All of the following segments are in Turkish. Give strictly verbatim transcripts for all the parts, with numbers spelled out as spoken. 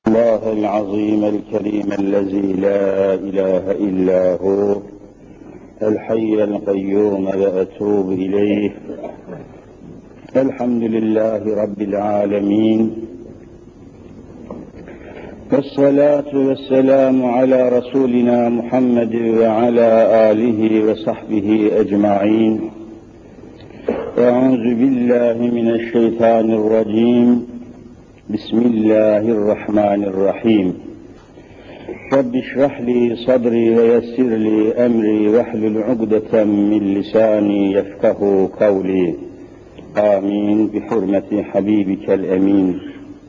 الله العظيم الكريم الذي لا إله إلا هو الحي القيوم وأتوب إليه. الحمد لله رب العالمين، والصلاة والسلام على رسولنا محمد وعلى آله وصحبه أجمعين. أعوذ بالله من الشيطان الرجيم. بسم الله الرحمن الرحيم. رب اشرح لي صدري ويسر لي أمري واحلل عقدة من لساني يفقه قولي. آمين بحرمة حبيبك الأمين.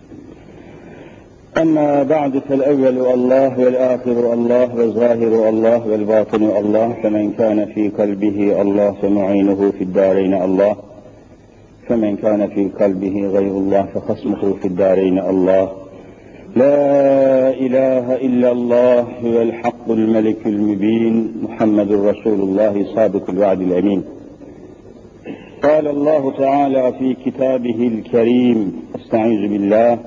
أما بعد، فالأول الله والآخر الله والظاهر الله والباطن الله، فمن كان في قلبه الله فمعينه في الدارين الله، فمن كان في قلبه غير الله فخصمه في الدارين الله. لا إله إلا الله هو الحق الملك المبين، محمد رسول الله صادق الوعد الأمين. قال الله تعالى في كتابه الكريم: استعيذ بالله: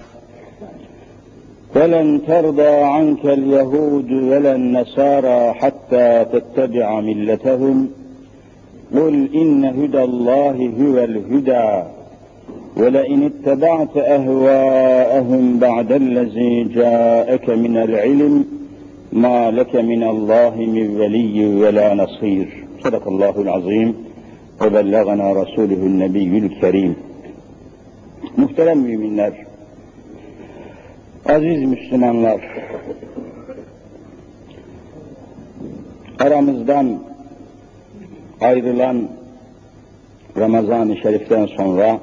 ولن ترضى عنك اليهود ولا النصارى حتى تتبع ملتهم قل إن هدى الله هو الهدى ولئن اتبعت أهواءهم بعد الذي جاءك من العلم ما لك من الله من ولي ولا نصير. صدق الله العظيم وبلغنا رسوله النبي الكريم. Muhterem müminler, aziz Müslümanlar, aramızdan ayrılan Ramazan-ı Şerif'ten sonra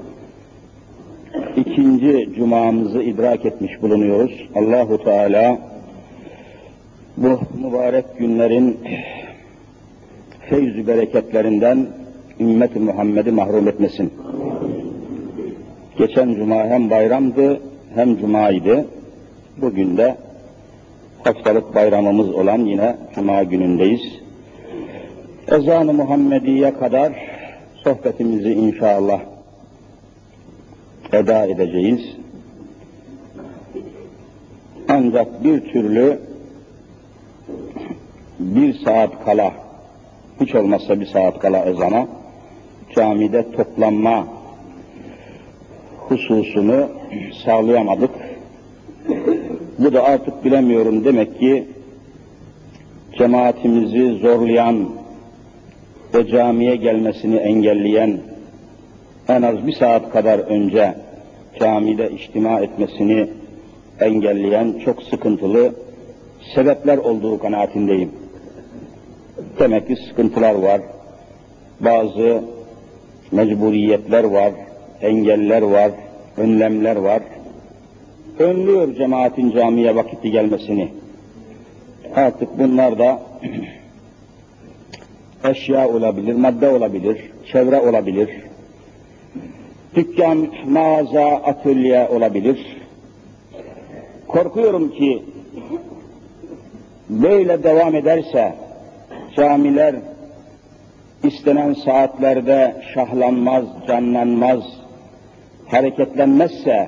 ikinci cumamızı idrak etmiş bulunuyoruz. Allahu Teala bu mübarek günlerin feyz-ü bereketlerinden ümmet-i Muhammed'i mahrum etmesin. Geçen cuma hem bayramdı hem cumaydı. Bugün de haftalık bayramımız olan yine cuma günündeyiz. Ezan-ı Muhammediye kadar sohbetimizi inşallah eda edeceğiz. Ancak bir türlü bir saat kala, hiç olmazsa bir saat kala ezana, camide toplanma hususunu sağlayamadık. Bu da artık bilemiyorum, demek ki cemaatimizi zorlayan ve camiye gelmesini engelleyen, en az bir saat kadar önce camide içtima etmesini engelleyen çok sıkıntılı sebepler olduğu kanaatindeyim. Demek ki sıkıntılar var, bazı mecburiyetler var, engeller var, önlemler var. Önlüyor cemaatin camiye vakitli gelmesini. Artık bunlar da eşya olabilir, madde olabilir, çevre olabilir, dükkan, mağaza, atölye olabilir. Korkuyorum ki böyle devam ederse, camiler istenen saatlerde şahlanmaz, canlanmaz, hareketlenmezse,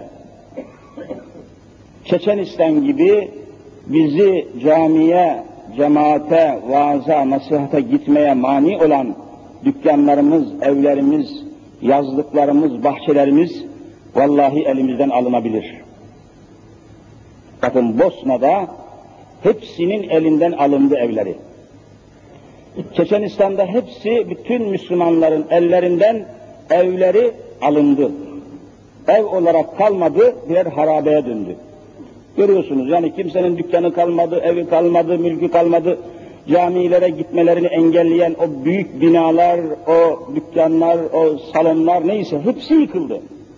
Çeçenistan gibi bizi camiye, cemaate, vaaza, nasihata gitmeye mani olan dükkanlarımız, evlerimiz, yazlıklarımız, bahçelerimiz vallahi elimizden alınabilir. Bakın, Bosna'da hepsinin elinden alındı evleri. Çeçenistan'da hepsi, bütün Müslümanların ellerinden evleri alındı. Ev olarak kalmadı, birer harabeye döndü. Görüyorsunuz, yani kimsenin dükkanı kalmadı, evi kalmadı, mülkü kalmadı. Camilere gitmelerini engelleyen o büyük binalar, o dükkanlar, o salonlar neyse hepsi yıkıldı.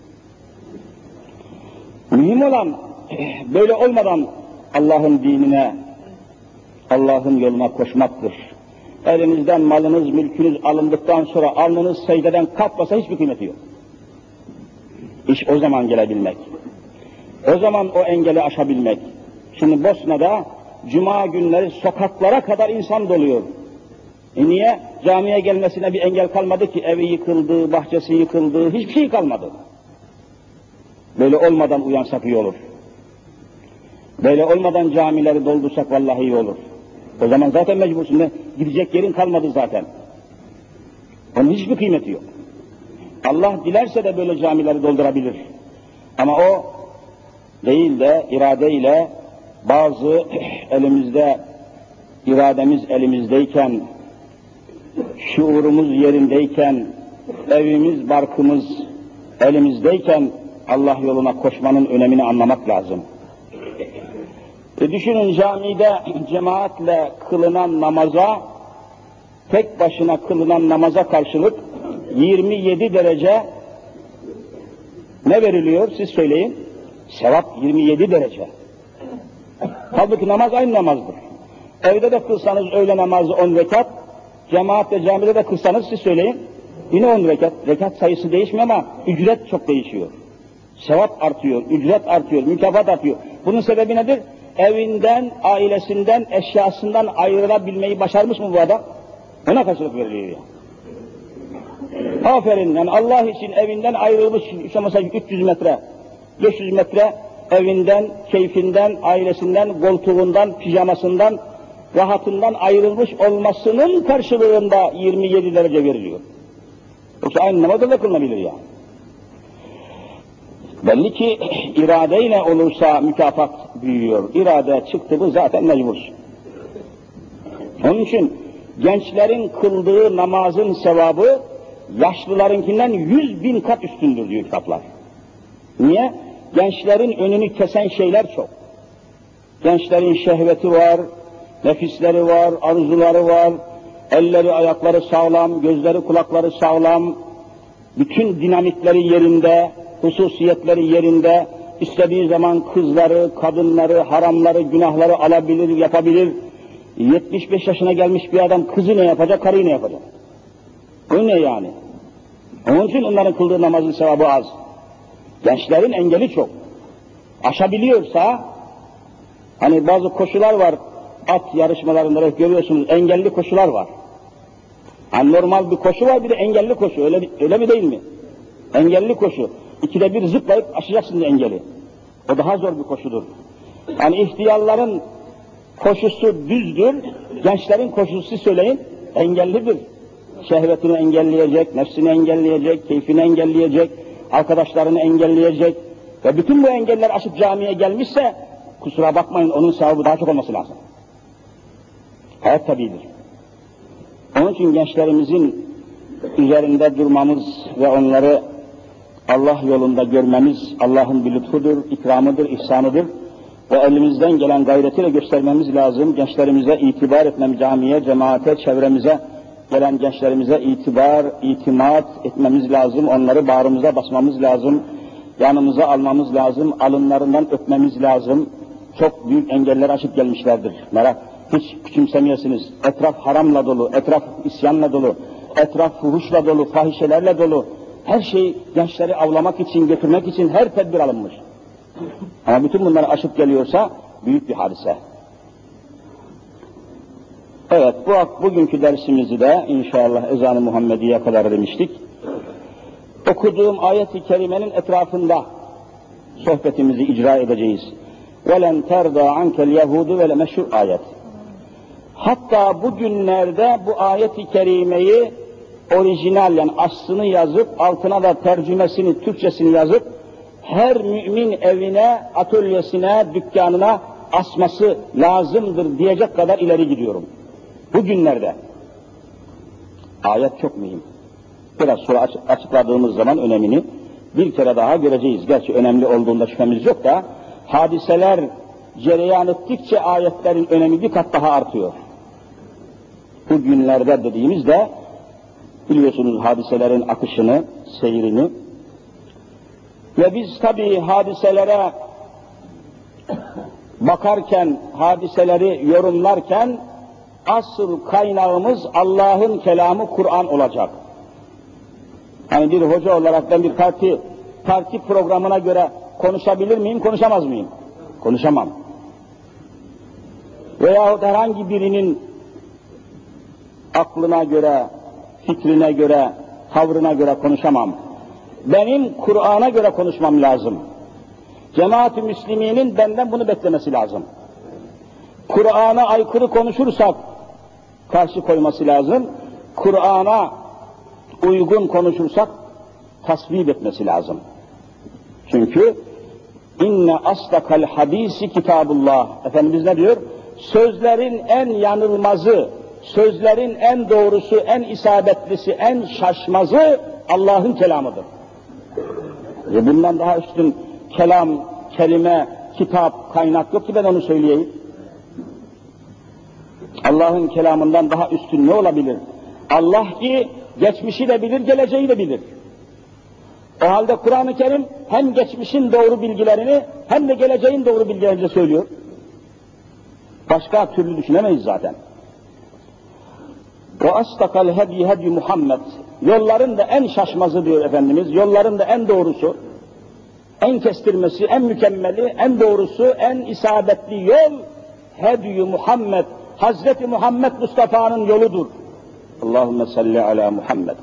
Mühim olan böyle olmadan Allah'ın dinine, Allah'ın yoluna koşmaktır. Elinizden malınız, mülkünüz alındıktan sonra alnınız secdeden kalkmasa hiçbir kıymeti yok. İş o zaman gelebilmek. O zaman o engeli aşabilmek. Şimdi Bosna'da cuma günleri sokaklara kadar insan doluyor. E niye? Camiye gelmesine bir engel kalmadı ki, evi yıkıldı, bahçesi yıkıldı, hiçbir şey kalmadı. Böyle olmadan uyansak iyi olur. Böyle olmadan camileri doldursak vallahi iyi olur. O zaman zaten mecbursun. Ne? Gidecek yerin kalmadı zaten. Onun hiçbir kıymeti yok. Allah dilerse de böyle camileri doldurabilir. Ama o değil de iradeyle bazı elimizde, irademiz elimizdeyken, şuurumuz yerindeyken, evimiz, barkımız elimizdeyken Allah yoluna koşmanın önemini anlamak lazım. E düşünün, camide cemaatle kılınan namaza, tek başına kılınan namaza karşılık yirmi yedi derece ne veriliyor siz söyleyin? Sevap yirmi yedi derece. Halbuki namaz aynı namazdır. Evde de kılsanız öğle namazı on rekat, cemaatle camide de kılsanız siz söyleyin, yine on rekat. Rekat sayısı değişmiyor ama ücret çok değişiyor. Sevap artıyor, ücret artıyor, mükafat artıyor. Bunun sebebi nedir? Evinden, ailesinden, eşyasından ayrılabilmeyi başarmış mı bu adam? Ona karşılık veriliyor ya. Aferin, yani Allah için evinden ayrılmış, işte mesela üç yüz metre, beş yüz metre evinden, keyfinden, ailesinden, koltuğundan, pijamasından, rahatından ayrılmış olmasının karşılığında yirmi yedi derece veriliyor. Yoksa aynı namazda da kılınabilir ya. Belli ki iradeyle olursa mükafat büyüyor. İrade çıktı mı zaten mecbursun. Onun için gençlerin kıldığı namazın sevabı yaşlılarınkinden yüz bin kat üstündür diyor kitaplar. Niye? Gençlerin önünü kesen şeyler çok. Gençlerin şehveti var, nefisleri var, arzuları var, elleri ayakları sağlam, gözleri kulakları sağlam, bütün dinamitleri yerinde, hususiyetleri yerinde, istediği zaman kızları, kadınları, haramları, günahları alabilir, yapabilir. yetmiş beş yaşına gelmiş bir adam kızı ne yapacak, karıyı ne yapacak? Bu ne yani? Onun için onların kıldığı namazın sevabı az. Gençlerin engeli çok. Aşabiliyorsa, hani bazı koşular var, at yarışmalarında görüyorsunuz, engelli koşular var. Yani normal bir koşu var, bir de engelli koşu, öyle, öyle mi değil mi? Engelli koşu, ikide bir zıplayıp aşacaksın engeli. O daha zor bir koşudur. Yani ihtiyarların koşusu düzdür, gençlerin koşusu söyleyin, engellidir. Şehvetini engelleyecek, nefsini engelleyecek, keyfini engelleyecek, arkadaşlarını engelleyecek ve bütün bu engeller aşıp camiye gelmişse, kusura bakmayın, onun sevabı daha çok olması lazım. Hayat tabiidir. Onun için gençlerimizin üzerinde durmamız ve onları Allah yolunda görmemiz Allah'ın bir lütfudur, ikramıdır, ihsanıdır. Ve elimizden gelen gayretiyle göstermemiz lazım. Gençlerimize itibar etmemiz, camiye, cemaate, çevremize gelen gençlerimize itibar, itimat etmemiz lazım. Onları bağrımıza basmamız lazım. Yanımıza almamız lazım. Alınlarından öpmemiz lazım. Çok büyük engeller aşıp gelmişlerdir. Merak, hiç küçümsemeyesiniz. Etraf haramla dolu, etraf isyanla dolu, etraf fuhuşla dolu, fahişelerle dolu. Her şey gençleri avlamak için, götürmek için her tedbir alınmış. Ama bütün bunları aşıp geliyorsa büyük bir hadise. Evet, bu bugünkü dersimizi de inşallah ezan-ı Muhammediye kadar demiştik. Okuduğum ayet-i kerimenin etrafında sohbetimizi icra edeceğiz. وَلَنْ تَرْضَى عَنْكَ الْيَهُودُ وَلَا meşhur ayet. Hatta bugünlerde bu ayet-i kerimeyi orijinal, yani aslını yazıp, altına da tercümesini, Türkçesini yazıp, her mümin evine, atölyesine, dükkanına asması lazımdır diyecek kadar ileri gidiyorum. Bugünlerde. Ayet çok mühim. Biraz sonra açıkladığımız zaman önemini bir kere daha göreceğiz. Gerçi önemli olduğunda şüphemiz yok da, hadiseler cereyan ettikçe ayetlerin önemi bir kat daha artıyor. Bugünlerde dediğimizde, biliyorsunuz hadiselerin akışını, seyrini ve biz tabii hadiselere bakarken, hadiseleri yorumlarken asıl kaynağımız Allah'ın kelamı Kur'an olacak. Hani bir hoca olarak ben bir parti parti programına göre konuşabilir miyim, konuşamaz mıyım? Konuşamam. Veyahut herhangi birinin aklına göre, fikrine göre, tavrına göre konuşamam. Benim Kur'an'a göre konuşmam lazım. Cemaat-i Müslümin'in benden bunu beklemesi lazım. Kur'an'a aykırı konuşursak karşı koyması lazım. Kur'an'a uygun konuşursak tasvip etmesi lazım. Çünkü inne asdakal hadisi kitabullah. Efendimiz ne diyor? Sözlerin en yanılmazı, sözlerin en doğrusu, en isabetlisi, en şaşmazı Allah'ın kelamıdır. E bundan daha üstün kelam, kelime, kitap, kaynak yok ki ben onu söyleyeyim. Allah'ın kelamından daha üstün ne olabilir? Allah ki geçmişi de bilir, geleceği de bilir. O halde Kur'an-ı Kerim hem geçmişin doğru bilgilerini hem de geleceğin doğru bilgilerini de söylüyor. Başka türlü düşünemeyiz zaten. Ve astakal hedi hedi Muhammed. Yolların da en şaşmazı diyor Efendimiz. Yolların da en doğrusu, en kestirmesi, en mükemmeli, en doğrusu, en isabetli yol hedi Muhammed. Hazreti Muhammed Mustafa'nın yoludur. Allahümme salli ala Muhammed.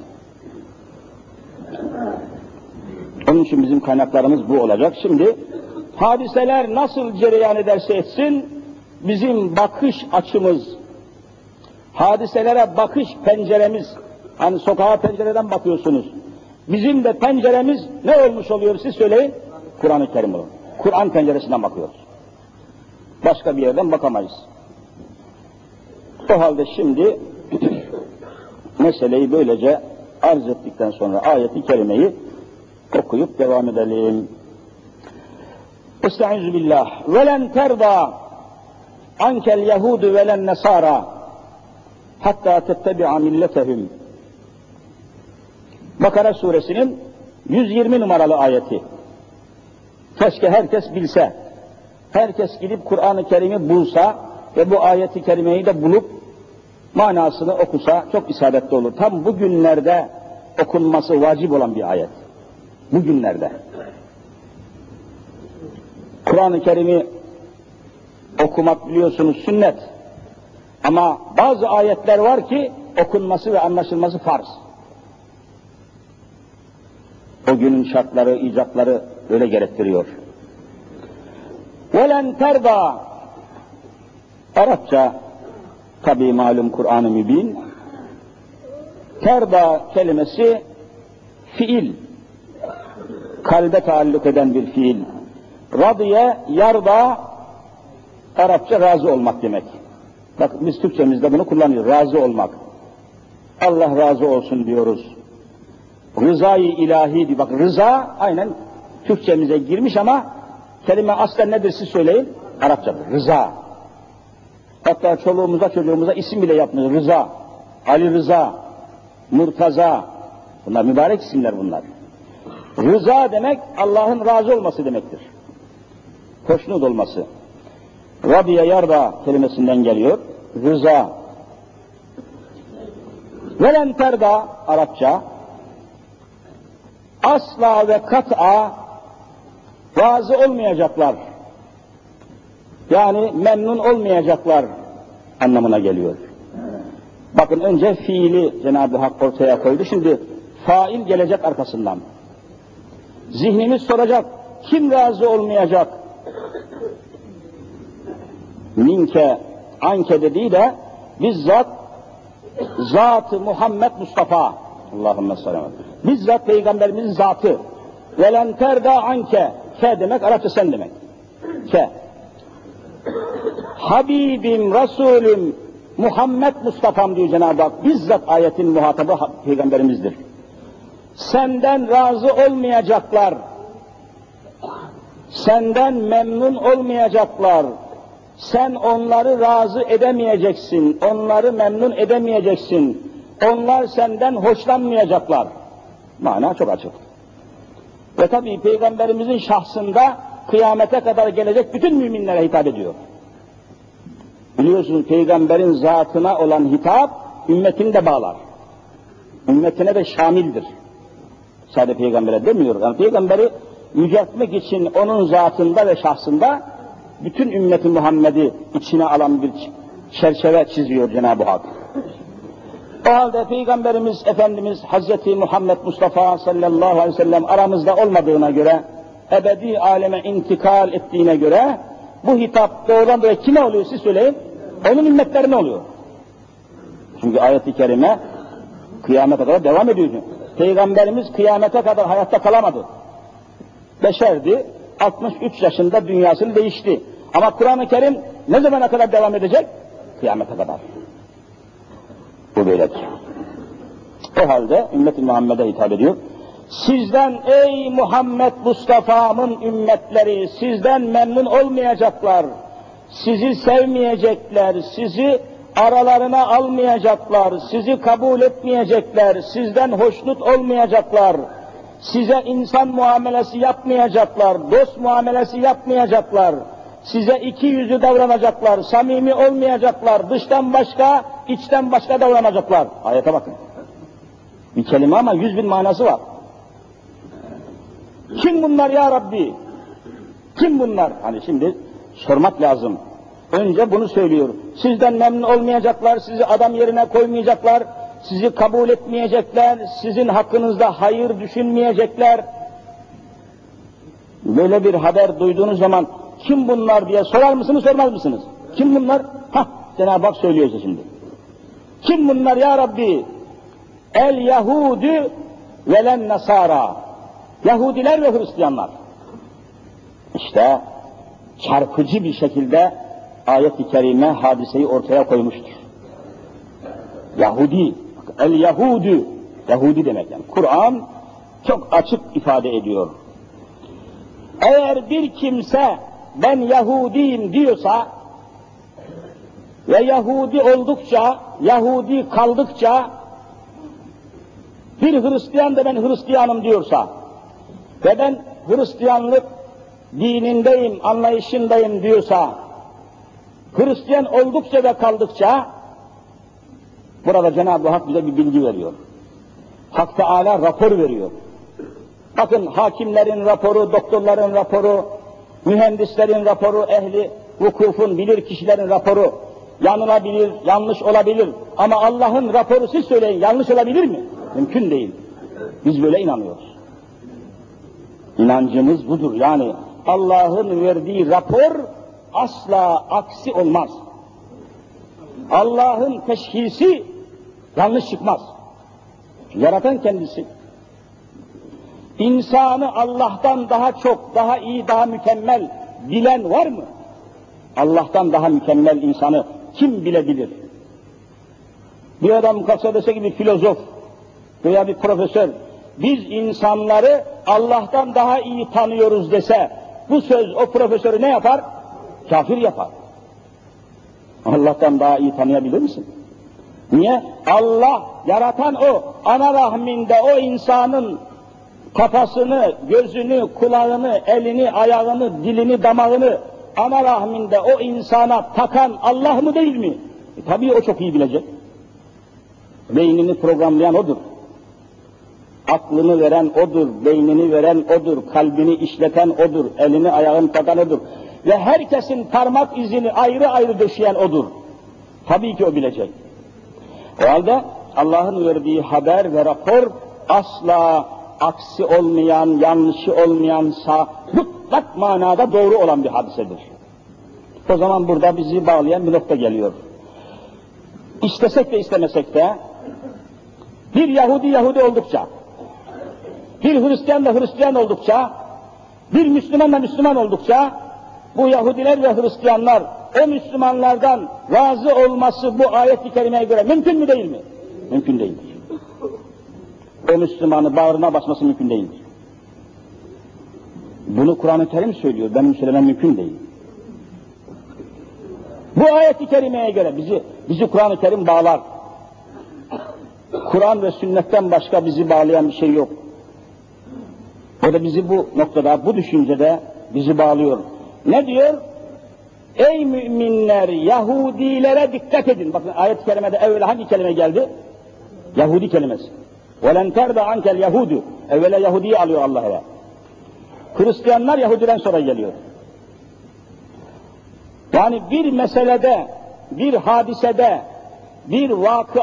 Onun için bizim kaynaklarımız bu olacak. Şimdi hadiseler nasıl cereyan ederse etsin, bizim bakış açımız, hadiselere bakış penceremiz, hani sokağa pencereden bakıyorsunuz, bizim de penceremiz ne olmuş oluyor siz söyleyin? Kur'an-ı Kerim olur. Kur'an penceresinden bakıyoruz. Başka bir yerden bakamayız. O halde şimdi meseleyi böylece arz ettikten sonra ayeti kerimeyi okuyup devam edelim. Estaizu billah. Velen terda ankel yehudu velen nesara hatta tettebi'a milletehum. Bakara suresinin yüz yirmi numaralı ayeti. Keşke herkes bilse, herkes gidip Kur'an-ı Kerim'i bulsa ve bu ayeti kerimeyi de bulup manasını okusa çok isabetli olur. Tam bu günlerde okunması vacip olan bir ayet. Bu günlerde. Kur'an-ı Kerim'i okumak biliyorsunuz sünnet. Ama bazı ayetler var ki okunması ve anlaşılması farz. O günün şartları, icatları öyle gerektiriyor. وَلَنْ تَرْضَى Arapça tabi malum Kur'an-ı Mübin. Terda kelimesi fiil. Kalbe taalluk eden bir fiil. Radiye, yarda, Arapça razı olmak demek. Bak biz Türkçemizde bunu kullanıyoruz. Razı olmak. Allah razı olsun diyoruz. Rızayı ilahi, bak rıza aynen Türkçemize girmiş ama kelime aslen nedir siz söyleyin? Arapçadır. Rıza. Hatta çoluğumuza çocuğumuza isim bile yapmıyor. Rıza, Ali Rıza, Murtaza. Bunlar mübarek isimler bunlar. Rıza demek Allah'ın razı olması demektir. Hoşnut olması. Radiye yarda kelimesinden geliyor. Rıza. Velen terda Arapça. Asla ve kat'a razı olmayacaklar. Yani memnun olmayacaklar anlamına geliyor. Bakın önce fiili Cenab-ı Hak ortaya koydu. Şimdi fail gelecek arkasından. Zihnimiz soracak. Kim razı olmayacak? Minke, anke dediği de bizzat Zat-ı Muhammed Mustafa. Allahümme sallallahu aleyhi ve sellem. Bizzat Peygamberimizin zatı. Velen terda anke. Ke demek Arapça sen demek. Ke. Habibim, Resulüm, Muhammed Mustafa'm diyor Cenab-ı Hak. Bizzat ayetin muhatabı Peygamberimizdir. Senden razı olmayacaklar. Senden memnun olmayacaklar. Sen onları razı edemeyeceksin. Onları memnun edemeyeceksin. Onlar senden hoşlanmayacaklar. Mana çok açık. Ve tabii Peygamberimizin şahsında kıyamete kadar gelecek bütün müminlere hitap ediyor. Biliyorsunuz Peygamberin zatına olan hitap ümmetini de bağlar. Ümmetine de şamildir. Sadece Peygamber'e demiyor. Yani Peygamberi yüceltmek için onun zatında ve şahsında bütün ümmeti Muhammed'i içine alan bir çerçeve çiziyor Cenab-ı Hak. O halde Peygamberimiz Efendimiz Hazreti Muhammed Mustafa sallallahu aleyhi ve sellem aramızda olmadığına göre ebedi aleme intikal ettiğine göre bu hitap doğrudan dolayı kime oluyor siz söyleyin? Onun ümmetlerine oluyor. Çünkü ayet-i kerime kıyamete kadar devam ediyor. Peygamberimiz kıyamete kadar hayatta kalamadı. Beşerdi, altmış üç yaşında dünyasını değişti. Ama Kur'an-ı Kerim ne zamana kadar devam edecek? Kıyamete kadar. Bu böyledir. O halde ümmet-i Muhammed'e hitap ediyor. Sizden ey Muhammed Mustafa'mın ümmetleri, sizden memnun olmayacaklar, sizi sevmeyecekler, sizi aralarına almayacaklar, sizi kabul etmeyecekler, sizden hoşnut olmayacaklar, size insan muamelesi yapmayacaklar, dost muamelesi yapmayacaklar, size iki yüzlü davranacaklar, samimi olmayacaklar, dıştan başka, içten başka davranacaklar. Ayete bakın. Bir kelime ama yüz bin manası var. Kim bunlar ya Rabbi? Kim bunlar? Hani şimdi sormak lazım. Önce bunu söylüyor. Sizden memnun olmayacaklar, sizi adam yerine koymayacaklar, sizi kabul etmeyecekler, sizin hakkınızda hayır düşünmeyecekler. Böyle bir haber duyduğunuz zaman kim bunlar diye sorar mısınız, sormaz mısınız? Kim bunlar? Hah, Cenab-ı Hak söylüyor size şimdi. Kim bunlar ya Rabbi? El Yahudü velen Nasara. Yahudiler ve Hristiyanlar. İşte çarpıcı bir şekilde ayet-i kerime hadiseyi ortaya koymuştur. Yahudi, el Yahudü, Yahudi demek yani. Kur'an çok açık ifade ediyor. Eğer bir kimse ben Yahudiyim diyorsa ve Yahudi oldukça, Yahudi kaldıkça, bir Hristiyan da ben Hristiyanım diyorsa ve ben Hristiyanlık dinindeyim, anlayışındayım diyorsa, Hristiyan oldukça ve kaldıkça, burada Cenab-ı Hak bize bir bilgi veriyor. Hak Teâlâ rapor veriyor. Bakın hakimlerin raporu, doktorların raporu, mühendislerin raporu, ehli vukufun, bilir kişilerin raporu, yanılabilir, yanlış olabilir. Ama Allah'ın raporu siz söyleyin, yanlış olabilir mi? Mümkün değil. Biz böyle inanıyoruz. İnancımız budur. Yani Allah'ın verdiği rapor asla aksi olmaz. Allah'ın teşhisi yanlış çıkmaz. Yaratan kendisi. İnsanı Allah'tan daha çok, daha iyi, daha mükemmel bilen var mı? Allah'tan daha mükemmel insanı kim bilebilir? Bir adam kalksa dese gibi filozof veya bir profesör, biz insanları Allah'tan daha iyi tanıyoruz dese, bu söz o profesörü ne yapar? Kafir yapar. Allah'tan daha iyi tanıyabilir misin? Niye? Allah, yaratan o, ana rahminde o insanın kafasını, gözünü, kulağını, elini, ayağını, dilini, damağını ana rahminde o insana takan Allah mı değil mi? E, tabii o çok iyi bilecek. Beynini programlayan odur. Aklını veren odur, beynini veren odur, kalbini işleten odur, elini ayağını takan odur. Ve herkesin parmak izini ayrı ayrı döşeyen odur. Tabii ki o bilecek. O halde Allah'ın verdiği haber ve rapor asla aksi olmayan, yanlışı olmayansa mutlak manada doğru olan bir hadisedir. O zaman burada bizi bağlayan bir nokta geliyor. İstesek de istemesek de bir Yahudi Yahudi oldukça, bir Hristiyan da Hristiyan oldukça, bir Müslüman da Müslüman oldukça, bu Yahudiler ve Hristiyanlar o Müslümanlardan razı olması bu ayet-i kerimeye göre mümkün mü değil mi? Mümkün değildir. O Müslümanı bağrına basması mümkün değildir. Bunu Kur'an-ı Kerim söylüyor, benim söylemem mümkün değil. Bu ayet-i kerimeye göre bizi, bizi Kur'an-ı Kerim bağlar. Kur'an ve sünnetten başka bizi bağlayan bir şey yok. O da bizi bu noktada, bu düşüncede bizi bağlıyor. Ne diyor? Ey müminler, Yahudilere dikkat edin. Bakın ayet-i kerimede evvela hangi kelime geldi? Yahudi kelimesi. وَلَنْ تَرْدَ عَنْكَ الْيَهُودُ. Evvela Yahudi'yi alıyor Allah eve. Hristiyanlar Yahudiden sonra geliyor. Yani bir meselede, bir hadisede, bir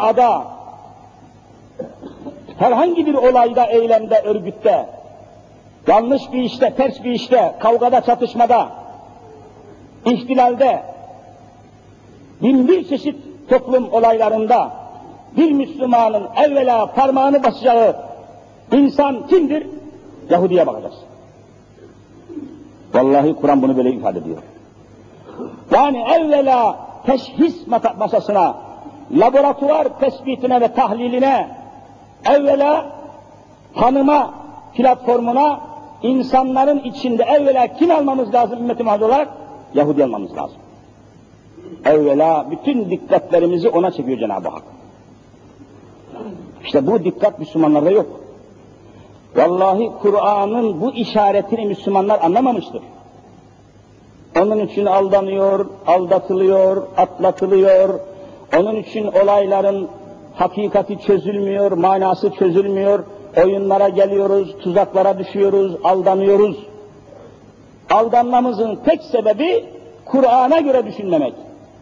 vakıada, herhangi bir olayda, eylemde, örgütte yanlış bir işte, ters bir işte, kavgada, çatışmada, ihtilalde, bin bir çeşit toplum olaylarında bir Müslümanın evvela parmağını basacağı insan kimdir? Yahudi'ye bakacağız. Vallahi Kur'an bunu böyle ifade ediyor. Yani evvela teşhis masasına, laboratuvar tespitine ve tahliline, evvela tanıma platformuna insanların içinde evvela kim almamız lazım ümmeti Muhammed olarak? Yahudi almamız lazım. Evvela bütün dikkatlerimizi ona çekiyor Cenab-ı Hak. İşte bu dikkat Müslümanlarda yok. Vallahi Kur'an'ın bu işaretini Müslümanlar anlamamıştır. Onun için aldanıyor, aldatılıyor, atlatılıyor. Onun için olayların hakikati çözülmüyor, manası çözülmüyor. Oyunlara geliyoruz, tuzaklara düşüyoruz, aldanıyoruz. Aldanmamızın tek sebebi Kur'an'a göre düşünmemek.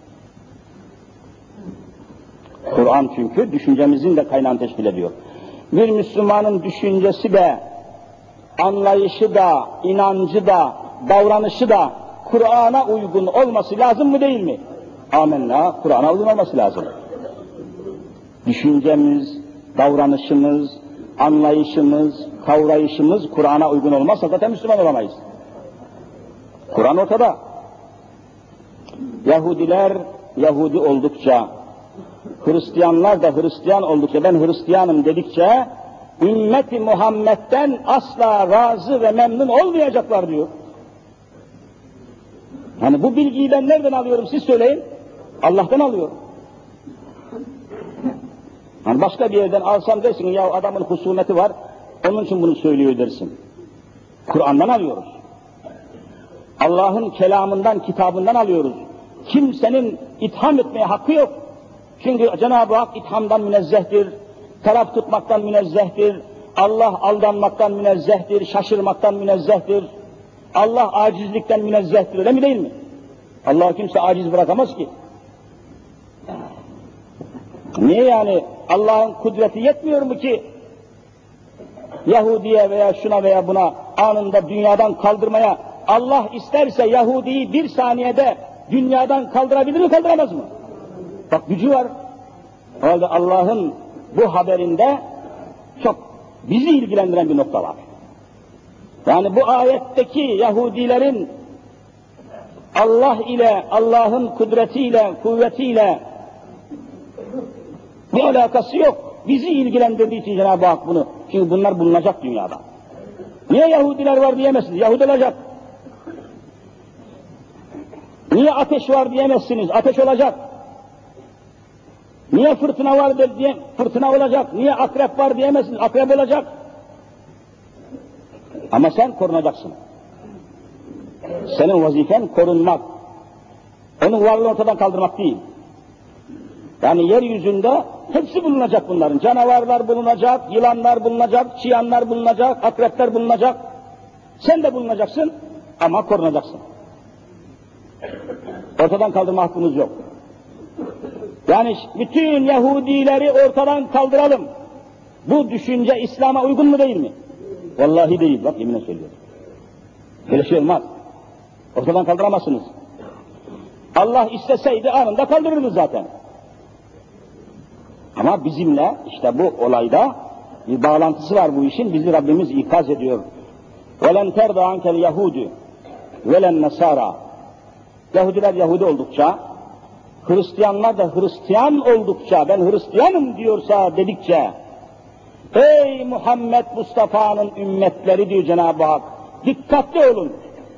Kur'an çünkü düşüncemizin de kaynağını teşkil ediyor. Bir Müslümanın düşüncesi de, anlayışı da, inancı da, davranışı da Kur'an'a uygun olması lazım mı değil mi? Amenna, Kur'an'a uygun olması lazım. Düşüncemiz, davranışımız, anlayışımız, kavrayışımız Kur'an'a uygun olmazsa zaten Müslüman olamayız. Kur'an ortada. Yahudiler Yahudi oldukça, Hristiyanlar da Hristiyan oldukça, ben Hristiyanım dedikçe, ümmeti Muhammed'den asla razı ve memnun olmayacaklar diyor. Yani bu bilgiyi ben nereden alıyorum siz söyleyin? Allah'tan alıyorum. Yani başka bir yerden alsam dersin ya adamın husumeti var, onun için bunu söylüyor dersin. Kur'an'dan alıyoruz. Allah'ın kelamından, kitabından alıyoruz. Kimsenin itham etmeye hakkı yok. Çünkü Cenab-ı Hak ithamdan münezzehtir, taraf tutmaktan münezzehtir, Allah aldanmaktan münezzehtir, şaşırmaktan münezzehtir, Allah acizlikten münezzehtir, öyle mi değil mi? Allah kimse aciz bırakamaz ki. Niye yani? Allah'ın kudreti yetmiyor mu ki Yahudi'ye veya şuna veya buna anında dünyadan kaldırmaya? Allah isterse Yahudi'yi bir saniyede dünyadan kaldırabilir mi, kaldıramaz mı? Bak gücü var. O halde Allah'ın bu haberinde çok bizi ilgilendiren bir nokta var. Yani bu ayetteki Yahudilerin Allah ile, Allah'ın kudretiyle, kuvvetiyle bir alakası yok. Bizi ilgilendirdiği için Cenab-ı Hak bunu. Çünkü bunlar bulunacak dünyada. Niye Yahudiler var diyemezsiniz? Yahudi olacak. Niye ateş var diyemezsiniz? Ateş olacak. Niye fırtına var diye fırtına olacak. Niye akrep var diyemezsiniz? Akrep olacak. Ama sen korunacaksın. Senin vazifen korunmak. Onun varlığını ortadan kaldırmak değil. Yani yeryüzünde hepsi bulunacak bunların. Canavarlar bulunacak, yılanlar bulunacak, çıyanlar bulunacak, akrepler bulunacak. Sen de bulunacaksın ama korunacaksın. Ortadan kaldırma hakkımız yok. Yani bütün Yahudileri ortadan kaldıralım. Bu düşünce İslam'a uygun mu değil mi? Vallahi değil, bak yeminle söylüyorum. Böyle şey olmaz. Ortadan kaldıramazsınız. Allah isteseydi anında kaldırırdı zaten. Ama bizimle işte bu olayda bir bağlantısı var bu işin. Bizi Rabbimiz ikaz ediyor. وَلَنْ تَرْضَ عَنْكَ الْيَهُودُ وَلَنْ نَسَارَى Yahudiler Yahudi oldukça, Hristiyanlar da Hristiyan oldukça, ben Hristiyanım diyorsa dedikçe, ey Muhammed Mustafa'nın ümmetleri diyor Cenab-ı Hak, dikkatli olun.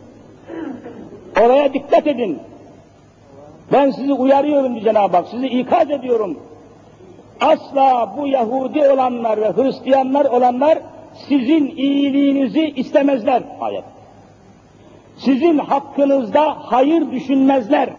Oraya dikkat edin. Ben sizi uyarıyorum diyor Cenab-ı Hak, sizi ikaz ediyorum. Asla bu Yahudi olanlar ve Hristiyanlar olanlar sizin iyiliğinizi istemezler. Ayet. Sizin hakkınızda hayır düşünmezler.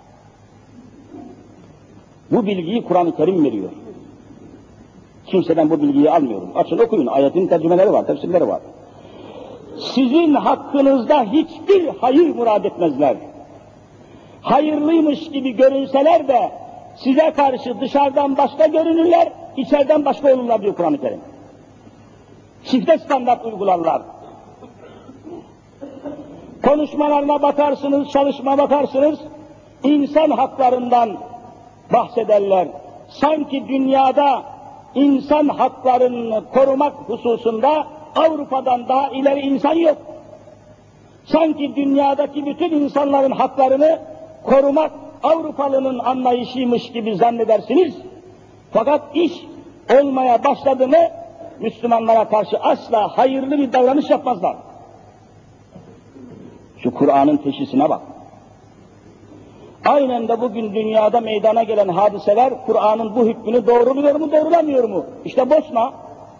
Bu bilgiyi Kur'an-ı Kerim veriyor. Kimseden bu bilgiyi almıyorum. Açın okuyun, ayetin tercümeleri var, tefsirleri var. Sizin hakkınızda hiçbir hayır murad etmezler. Hayırlıymış gibi görünseler de size karşı dışarıdan başka görünürler, içeriden başka olurlar diyor Kur'an-ı Kerim. Çifte standart uygularlar. konuşmalarına bakarsınız, çalışma bakarsınız, insan haklarından bahsederler. Sanki dünyada insan haklarını korumak hususunda Avrupa'dan daha ileri insan yok. Sanki dünyadaki bütün insanların haklarını korumak Avrupalının anlayışıymış gibi zannedersiniz. Fakat iş olmaya başladı mı Müslümanlara karşı asla hayırlı bir davranış yapmazlar. Şu Kur'an'ın teşhisine bak. Aynen de bugün dünyada meydana gelen hadiseler Kur'an'ın bu hükmünü doğruluyor mu, doğrulamıyor mu? İşte Bosna,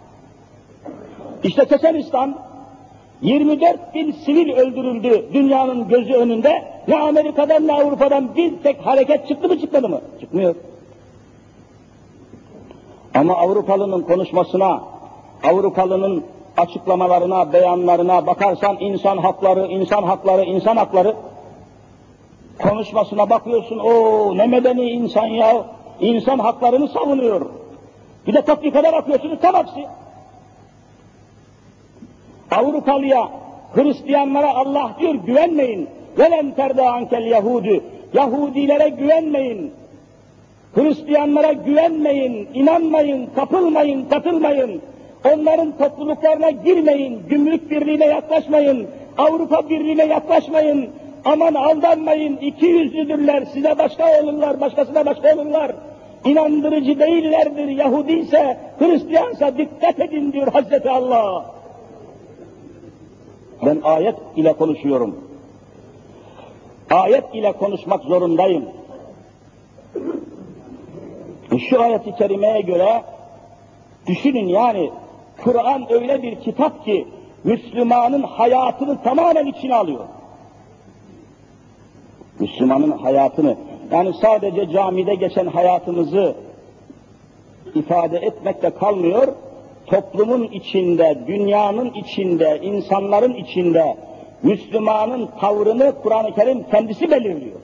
işte Çeçenistan, yirmi dört bin sivil öldürüldü dünyanın gözü önünde. Ne Amerika'dan ne Avrupa'dan bir tek hareket çıktı mı çıkmadı mı? Çıkmıyor. Ama Avrupalının konuşmasına, Avrupalının açıklamalarına, beyanlarına bakarsan insan hakları, insan hakları, insan hakları konuşmasına bakıyorsun, o ne medeni insan ya, insan haklarını savunuyor. Bir de tatbikata bakıyorsunuz, tam aksi. Avrupalıya, Hristiyanlara Allah diyor güvenmeyin. Velen terda ankel Yahudu. Yahudilere güvenmeyin. Hristiyanlara güvenmeyin, inanmayın, kapılmayın, katılmayın. Onların topluluklarına girmeyin, gümrük birliğine yaklaşmayın, Avrupa birliğine yaklaşmayın. Aman aldanmayın, iki yüzlüdürler, size başka olurlar, başkasına başka olurlar. İnandırıcı değillerdir, Yahudi ise, Hristiyansa dikkat edin diyor Hazreti Allah. Ben ayet ile konuşuyorum. Ayet ile konuşmak zorundayım. Şu ayet-i kerimeye göre düşünün yani, Kur'an öyle bir kitap ki Müslümanın hayatını tamamen içine alıyor. Müslümanın hayatını, yani sadece camide geçen hayatımızı ifade etmekle kalmıyor, toplumun içinde, dünyanın içinde, insanların içinde Müslümanın tavrını Kur'an-ı Kerim kendisi belirliyor.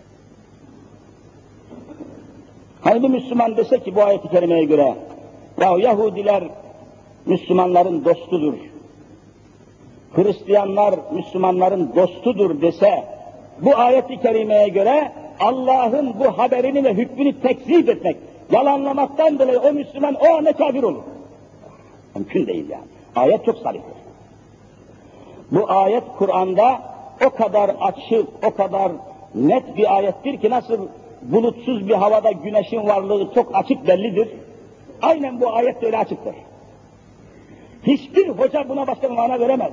Hani bir Müslüman dese ki bu ayet-i kerimeye göre, ya Yahudiler Müslümanların dostudur, Hristiyanlar Müslümanların dostudur dese, bu ayet-i kerimeye göre Allah'ın bu haberini ve hükmünü tekzip etmek, yalanlamaktan dolayı o Müslüman o anda kafir olur. Mümkün değil yani. Ayet çok sarihtir. Bu ayet Kur'an'da o kadar açık, o kadar net bir ayettir ki nasıl bulutsuz bir havada güneşin varlığı çok açık bellidir. Aynen bu ayet de öyle açıktır. Hiçbir hoca buna başka bir mana veremez.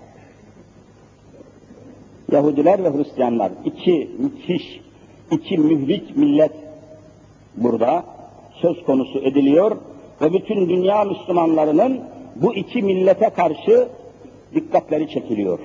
Yahudiler ve Hristiyanlar, iki müthiş, iki mühlik millet burada söz konusu ediliyor ve bütün dünya Müslümanlarının bu iki millete karşı dikkatleri çekiliyor.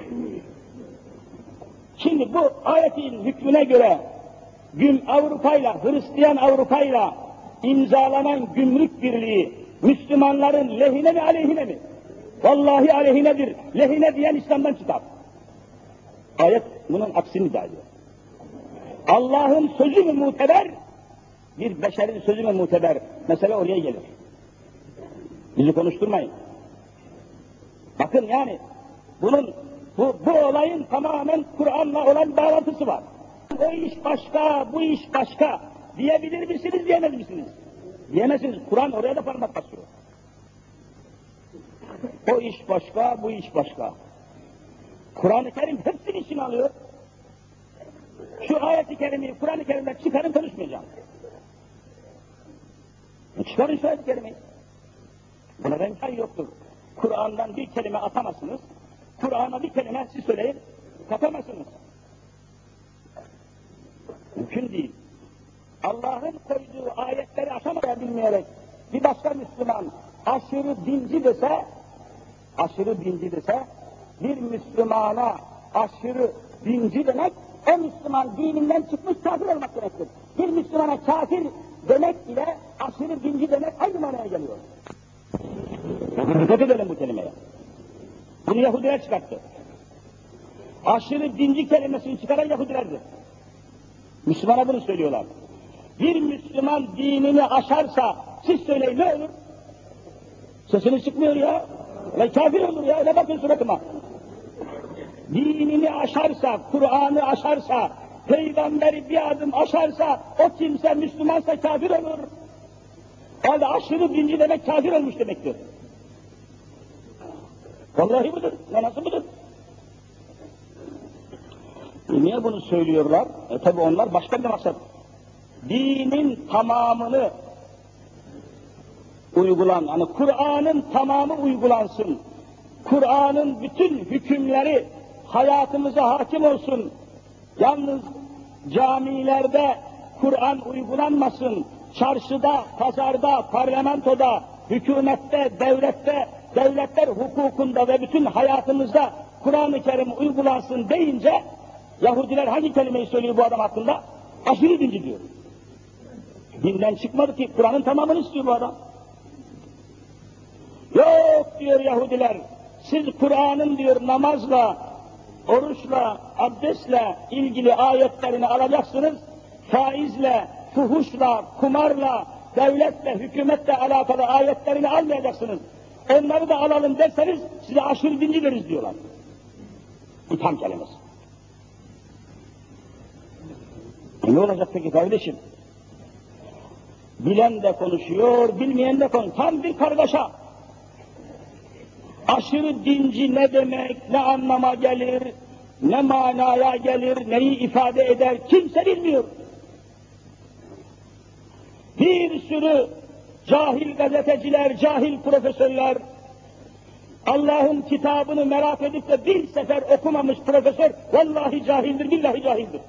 Şimdi bu ayetin hükmüne göre gün Avrupa'yla, Hristiyan Avrupa'yla imzalanan gümrük birliği Müslümanların lehine mi aleyhine mi? Vallahi aleyhinedir. Lehine diyen İslam'dan çıkar. Ayet bunun aksini iddia ediyor. Allah'ın sözü mü muteber? Bir beşerin sözü mü muteber? Mesele oraya gelir. Bizi konuşturmayın. Bakın yani bunun bu, bu olayın tamamen Kur'an'la olan bağlantısı var. O iş başka, bu iş başka diyebilir misiniz, diyemez misiniz? Diyemezsiniz. Kur'an oraya da parmak basıyor. O iş başka, bu iş başka. Kur'an-ı Kerim hepsini içine alıyor. Şu ayet-i kerimeyi Kur'an-ı Kerim'den çıkarın konuşmayacağım. Çıkarın şu ayet-i kerimeyi. Buna imkan yoktur. Kur'an'dan bir kelime atamazsınız. Kur'an'a bir kelime siz söyleyin, katamazsınız. Mümkün değil. Allah'ın koyduğu ayetleri aşamaya bilmeyerek bir başka Müslüman aşırı dinci dese, aşırı dinci dese, bir Müslümana aşırı dinci demek, o Müslüman dininden çıkmış kafir olmak demektir. Bir Müslümana kafir demek ile aşırı dinci demek aynı manaya geliyor. Dikkat edelim bu kelimeye. Bunu Yahudiler çıkarttı. Aşırı dinci kelimesini çıkaran Yahudilerdir. Müslümana bunu söylüyorlar. Bir Müslüman dinini aşarsa, siz söyleyin ne olur? Sesiniz çıkmıyor ya. Ve kafir olur ya, ne bakın suratıma. dinini aşarsa, Kur'an'ı aşarsa, peygamberi bir adım aşarsa, o kimse Müslümansa kafir olur. O halde aşırı dinci demek kafir olmuş demektir. Vallahi budur, nasıl budur? E niye bunu söylüyorlar? E tabi onlar başka bir maksat. Dinin tamamını uygulan, hani Kur'an'ın tamamı uygulansın. Kur'an'ın bütün hükümleri hayatımıza hakim olsun. Yalnız camilerde Kur'an uygulanmasın. Çarşıda, pazarda, parlamentoda, hükümette, devlette, devletler hukukunda ve bütün hayatımızda Kur'an-ı Kerim uygulansın deyince Yahudiler hangi kelimeyi söylüyor bu adam hakkında? Aşırı dinci diyor. Dinden çıkmadı ki, Kur'an'ın tamamını istiyor bu adam. Yok diyor Yahudiler, siz Kur'an'ın diyor namazla, oruçla, abdestle ilgili ayetlerini alacaksınız, faizle, fuhuşla, kumarla, devletle, hükümetle alakalı ayetlerini almayacaksınız. Onları da alalım derseniz size aşırı dinci veririz diyorlar. İtham kelimesi. E ne olacak peki kardeşim? Bilen de konuşuyor, bilmeyen de konuşuyor. Tam bir kargaşa. Aşırı dinci ne demek, ne anlama gelir, ne manaya gelir, neyi ifade eder kimse bilmiyor. Bir sürü cahil gazeteciler, cahil profesörler, Allah'ın kitabını merak edip de bir sefer okumamış profesör, vallahi cahildir, billahi cahildir.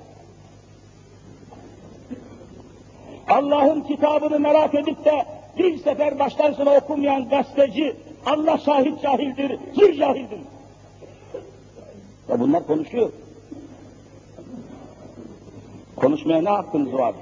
Allah'ın kitabını merak edip de bir sefer baştan sona okumayan gazeteci, Allah şahit cahildir, zır cahildir. Ya bunlar konuşuyor. Konuşmaya ne hakkınız var?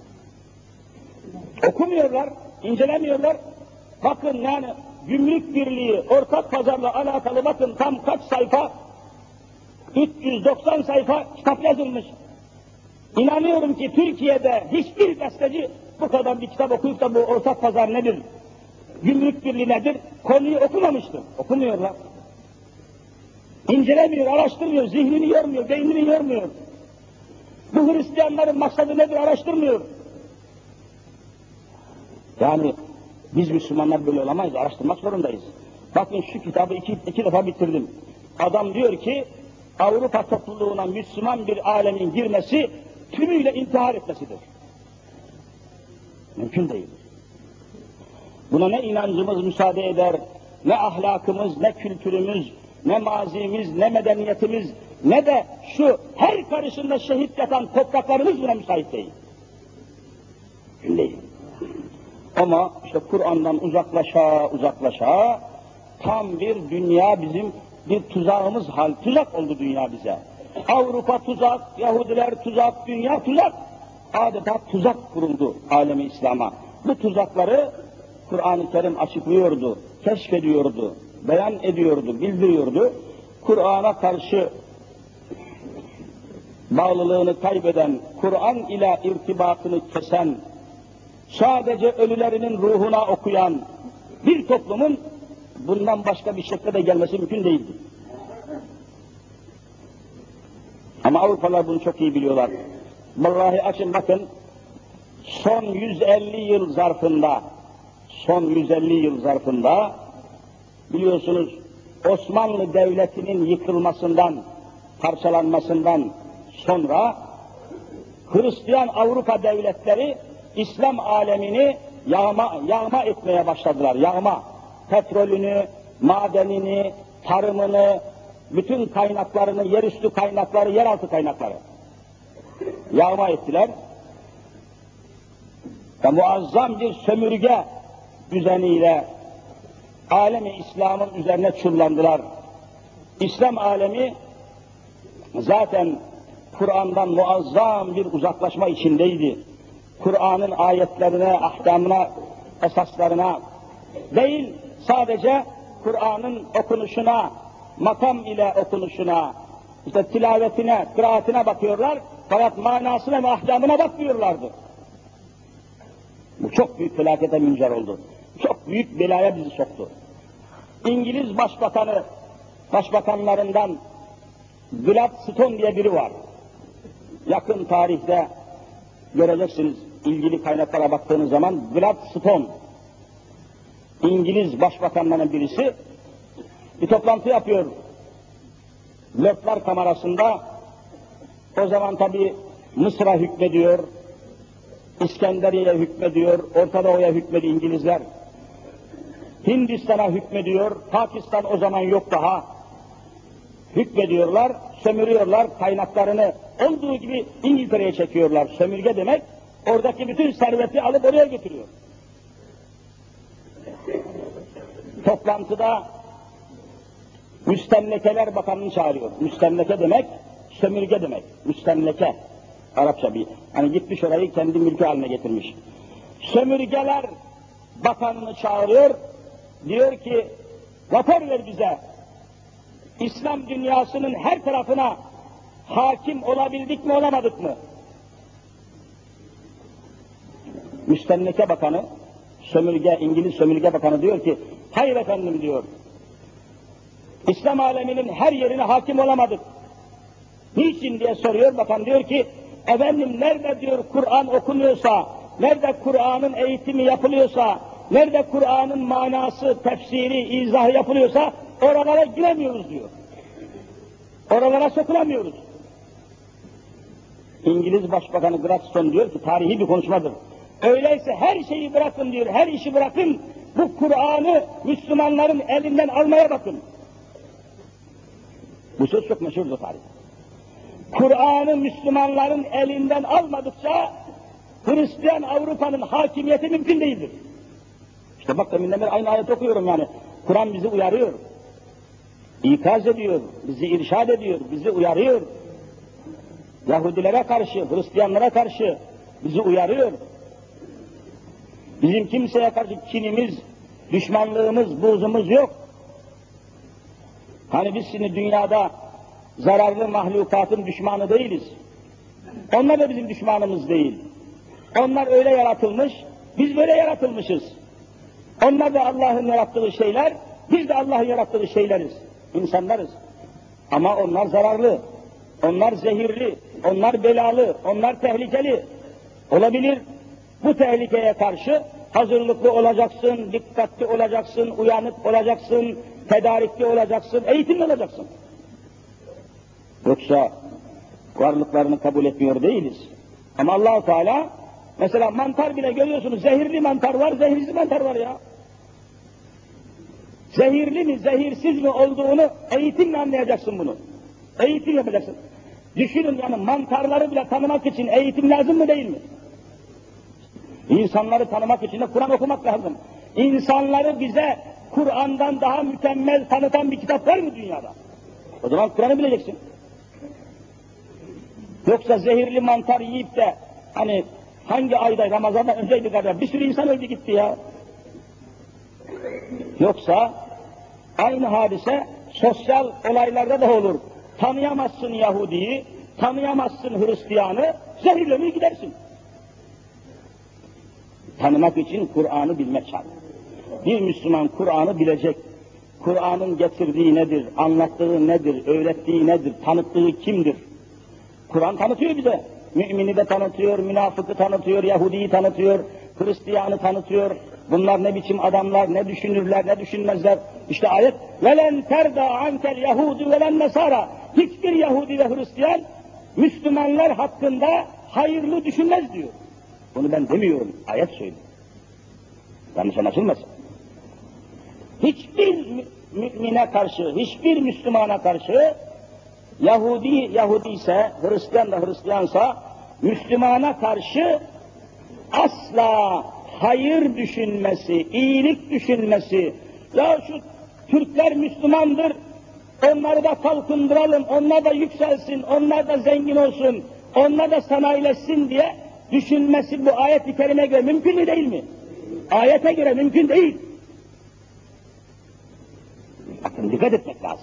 Okumuyorlar, incelemiyorlar. Bakın yani Gümrük Birliği, ortak pazarla alakalı bakın tam kaç sayfa? üç yüz doksan sayfa kitap yazılmış. İnanıyorum ki Türkiye'de hiçbir gazeteci bu kadar bir kitap okuyup da bu ortak pazar nedir, Gümrük Birliği nedir, konuyu okumamıştır. Okumuyorlar. İncelemiyor, araştırmıyor, zihnini yormuyor, beynini yormuyor. Bu Hristiyanların maksadı nedir araştırmıyor. Yani biz Müslümanlar böyle olamayız, araştırmak zorundayız. Bakın şu kitabı iki, iki defa bitirdim. Adam diyor ki, Avrupa topluluğuna Müslüman bir alemin girmesi, tümüyle intihar etmesidir. Mümkün değil. Buna ne inancımız müsaade eder, ne ahlakımız, ne kültürümüz, ne mazimiz, ne medeniyetimiz, ne de şu her karışında şehit yatan topraklarımız buna müsait değil. Mümkün değil. Ama işte Kur'an'dan uzaklaşa uzaklaşa tam bir dünya bizim bir tuzağımız hal, tuzak oldu dünya bize. Avrupa tuzak, Yahudiler tuzak, dünya tuzak. Adeta tuzak kuruldu alemi İslam'a. Bu tuzakları Kur'an-ı Kerim açıklıyordu, keşfediyordu, beyan ediyordu, bildiriyordu. Kur'an'a karşı bağlılığını kaybeden, Kur'an ile irtibatını kesen, sadece ölülerinin ruhuna okuyan bir toplumun bundan başka bir şekilde de gelmesi mümkün değildi. Ama Avrupalılar bunu çok iyi biliyorlar. Vallahi açın bakın, son yüz elli yıl zarfında, son yüz elli yıl zarfında, biliyorsunuz Osmanlı Devleti'nin yıkılmasından, parçalanmasından sonra Hristiyan Avrupa devletleri İslam alemini yağma, yağma etmeye başladılar, yağma. Petrolünü, madenini, tarımını, bütün kaynaklarını, yerüstü kaynakları, yeraltı kaynakları yağma ettiler. Ve muazzam bir sömürge düzeniyle alemi İslam'ın üzerine çullandılar. İslam alemi zaten Kur'an'dan muazzam bir uzaklaşma içindeydi. Kur'an'ın ayetlerine, ahkamına, esaslarına değil, sadece Kur'an'ın okunuşuna, makam ile okunuşuna, işte tilavetine, kıraatine bakıyorlar, fakat manasına ve ahkamına bakmıyorlardı. Bu çok büyük felakete müncer oldu. Çok büyük belaya bizi soktu. İngiliz Başbakanı, başbakanlarından Gladstone diye biri var. Yakın tarihte göreceksiniz, ilgili kaynaklara baktığınız zaman Gladstone, İngiliz başbakanlarının birisi, bir toplantı yapıyor. Lordlar Kamerası'nda, o zaman tabi Mısır'a hükmediyor, İskenderiye'ye hükmediyor, Orta Doğu'ya hükmediyor İngilizler. Hindistan'a hükmediyor, Pakistan o zaman yok daha. Hükmediyorlar, sömürüyorlar, kaynaklarını olduğu gibi İngiltere'ye çekiyorlar. Sömürge demek, oradaki bütün serveti alıp oraya götürüyor. Toplantıda Müstemlekeler Bakanı'nı çağırıyor. Müstemleke demek, sömürge demek. Müstemleke, Arapça bir. Hani gitmiş orayı kendi mülkü haline getirmiş. Sömürgeler Bakanı'nı çağırıyor, diyor ki, rapor ver bize. İslam dünyasının her tarafına hakim olabildik mi, olamadık mı? Müstemleke Bakanı, sömürge, İngiliz Sömürge Bakanı diyor ki, hayır efendim diyor, İslam aleminin her yerine hakim olamadık. Niçin diye soruyor, bakan diyor ki, efendim nerede diyor Kur'an okunuyorsa, nerede Kur'an'ın eğitimi yapılıyorsa, nerede Kur'an'ın manası, tefsiri, izahı yapılıyorsa, oralara giremiyoruz diyor. Oralara sokulamıyoruz. İngiliz Başbakanı Gladstone diyor ki, tarihi bir konuşmadır. Öyleyse her şeyi bırakın diyor, her işi bırakın, bu Kur'an'ı Müslümanların elinden almaya bakın. Bu söz çok meşhurdur tarihte. Kur'an'ı Müslümanların elinden almadıkça Hristiyan Avrupa'nın hakimiyeti mümkün değildir. İşte bak deminden beri aynı ayet okuyorum yani. Kur'an bizi uyarıyor, ikaz ediyor, bizi irşad ediyor, bizi uyarıyor. Yahudilere karşı, Hristiyanlara karşı bizi uyarıyor. Bizim kimseye karşı kinimiz, düşmanlığımız, buğzumuz yok. Hani biz şimdi dünyada zararlı mahlukatın düşmanı değiliz. Onlar da bizim düşmanımız değil. Onlar öyle yaratılmış, biz böyle yaratılmışız. Onlar da Allah'ın yarattığı şeyler, biz de Allah'ın yarattığı şeyleriz. İnsanlarız. Ama onlar zararlı, onlar zehirli, onlar belalı, onlar tehlikeli. Olabilir. Bu tehlikeye karşı hazırlıklı olacaksın, dikkatli olacaksın, uyanık olacaksın, tedarikli olacaksın, eğitimli olacaksın. Yoksa varlıklarını kabul etmiyor değiliz. Ama Allah-u Teala, mesela mantar bile görüyorsunuz, zehirli mantar var, zehirsiz mantar var ya. Zehirli mi, zehirsiz mi olduğunu eğitimle anlayacaksın bunu. Eğitim yapacaksın. Düşünün yani mantarları bile tanımak için eğitim lazım mı değil mi? İnsanları tanımak için de Kur'an okumak lazım. İnsanları bize Kur'an'dan daha mükemmel tanıtan bir kitap var mı dünyada? O zaman Kur'an'ı bileceksin. Yoksa zehirli mantar yiyip de hani hangi ayda, Ramazan'dan önceydi kadar bir sürü insan öldü gitti ya. Yoksa aynı hadise sosyal olaylarda da olur. Tanıyamazsın Yahudi'yi, tanıyamazsın Hristiyan'ı, zehirlemeye gidersin. Tanımak için Kur'an'ı bilmek şart. Bir Müslüman Kur'an'ı bilecek. Kur'an'ın getirdiği nedir, anlattığı nedir, öğrettiği nedir, tanıttığı kimdir? Kur'an tanıtıyor bize. Mümini de tanıtıyor, münafıkı tanıtıyor, Yahudi'yi tanıtıyor, Hristiyan'ı tanıtıyor. Bunlar ne biçim adamlar, ne düşünürler, ne düşünmezler. İşte ayet, وَلَنْ تَرْدَى عَنْكَ الْيَهُودُ وَلَنْ نَسَارَى. Hiçbir Yahudi ve Hristiyan, Müslümanlar hakkında hayırlı düşünmez diyor. Bunu ben demiyorum, ayet söylüyor. Yanlış anlaşılmasın. Hiçbir mümine karşı, hiçbir Müslümana karşı, Yahudi, Yahudi ise, Hristiyan da Hristiyansa, Müslümana karşı asla hayır düşünmesi, iyilik düşünmesi, ya şu Türkler Müslümandır, onları da kalkındıralım, onlar da yükselsin, onlar da zengin olsun, onlar da sanayileşsin diye düşünmesi bu ayet-i kerime göre mümkün mü değil mi? Ayete göre mümkün değil. Bakın dikkat etmek lazım.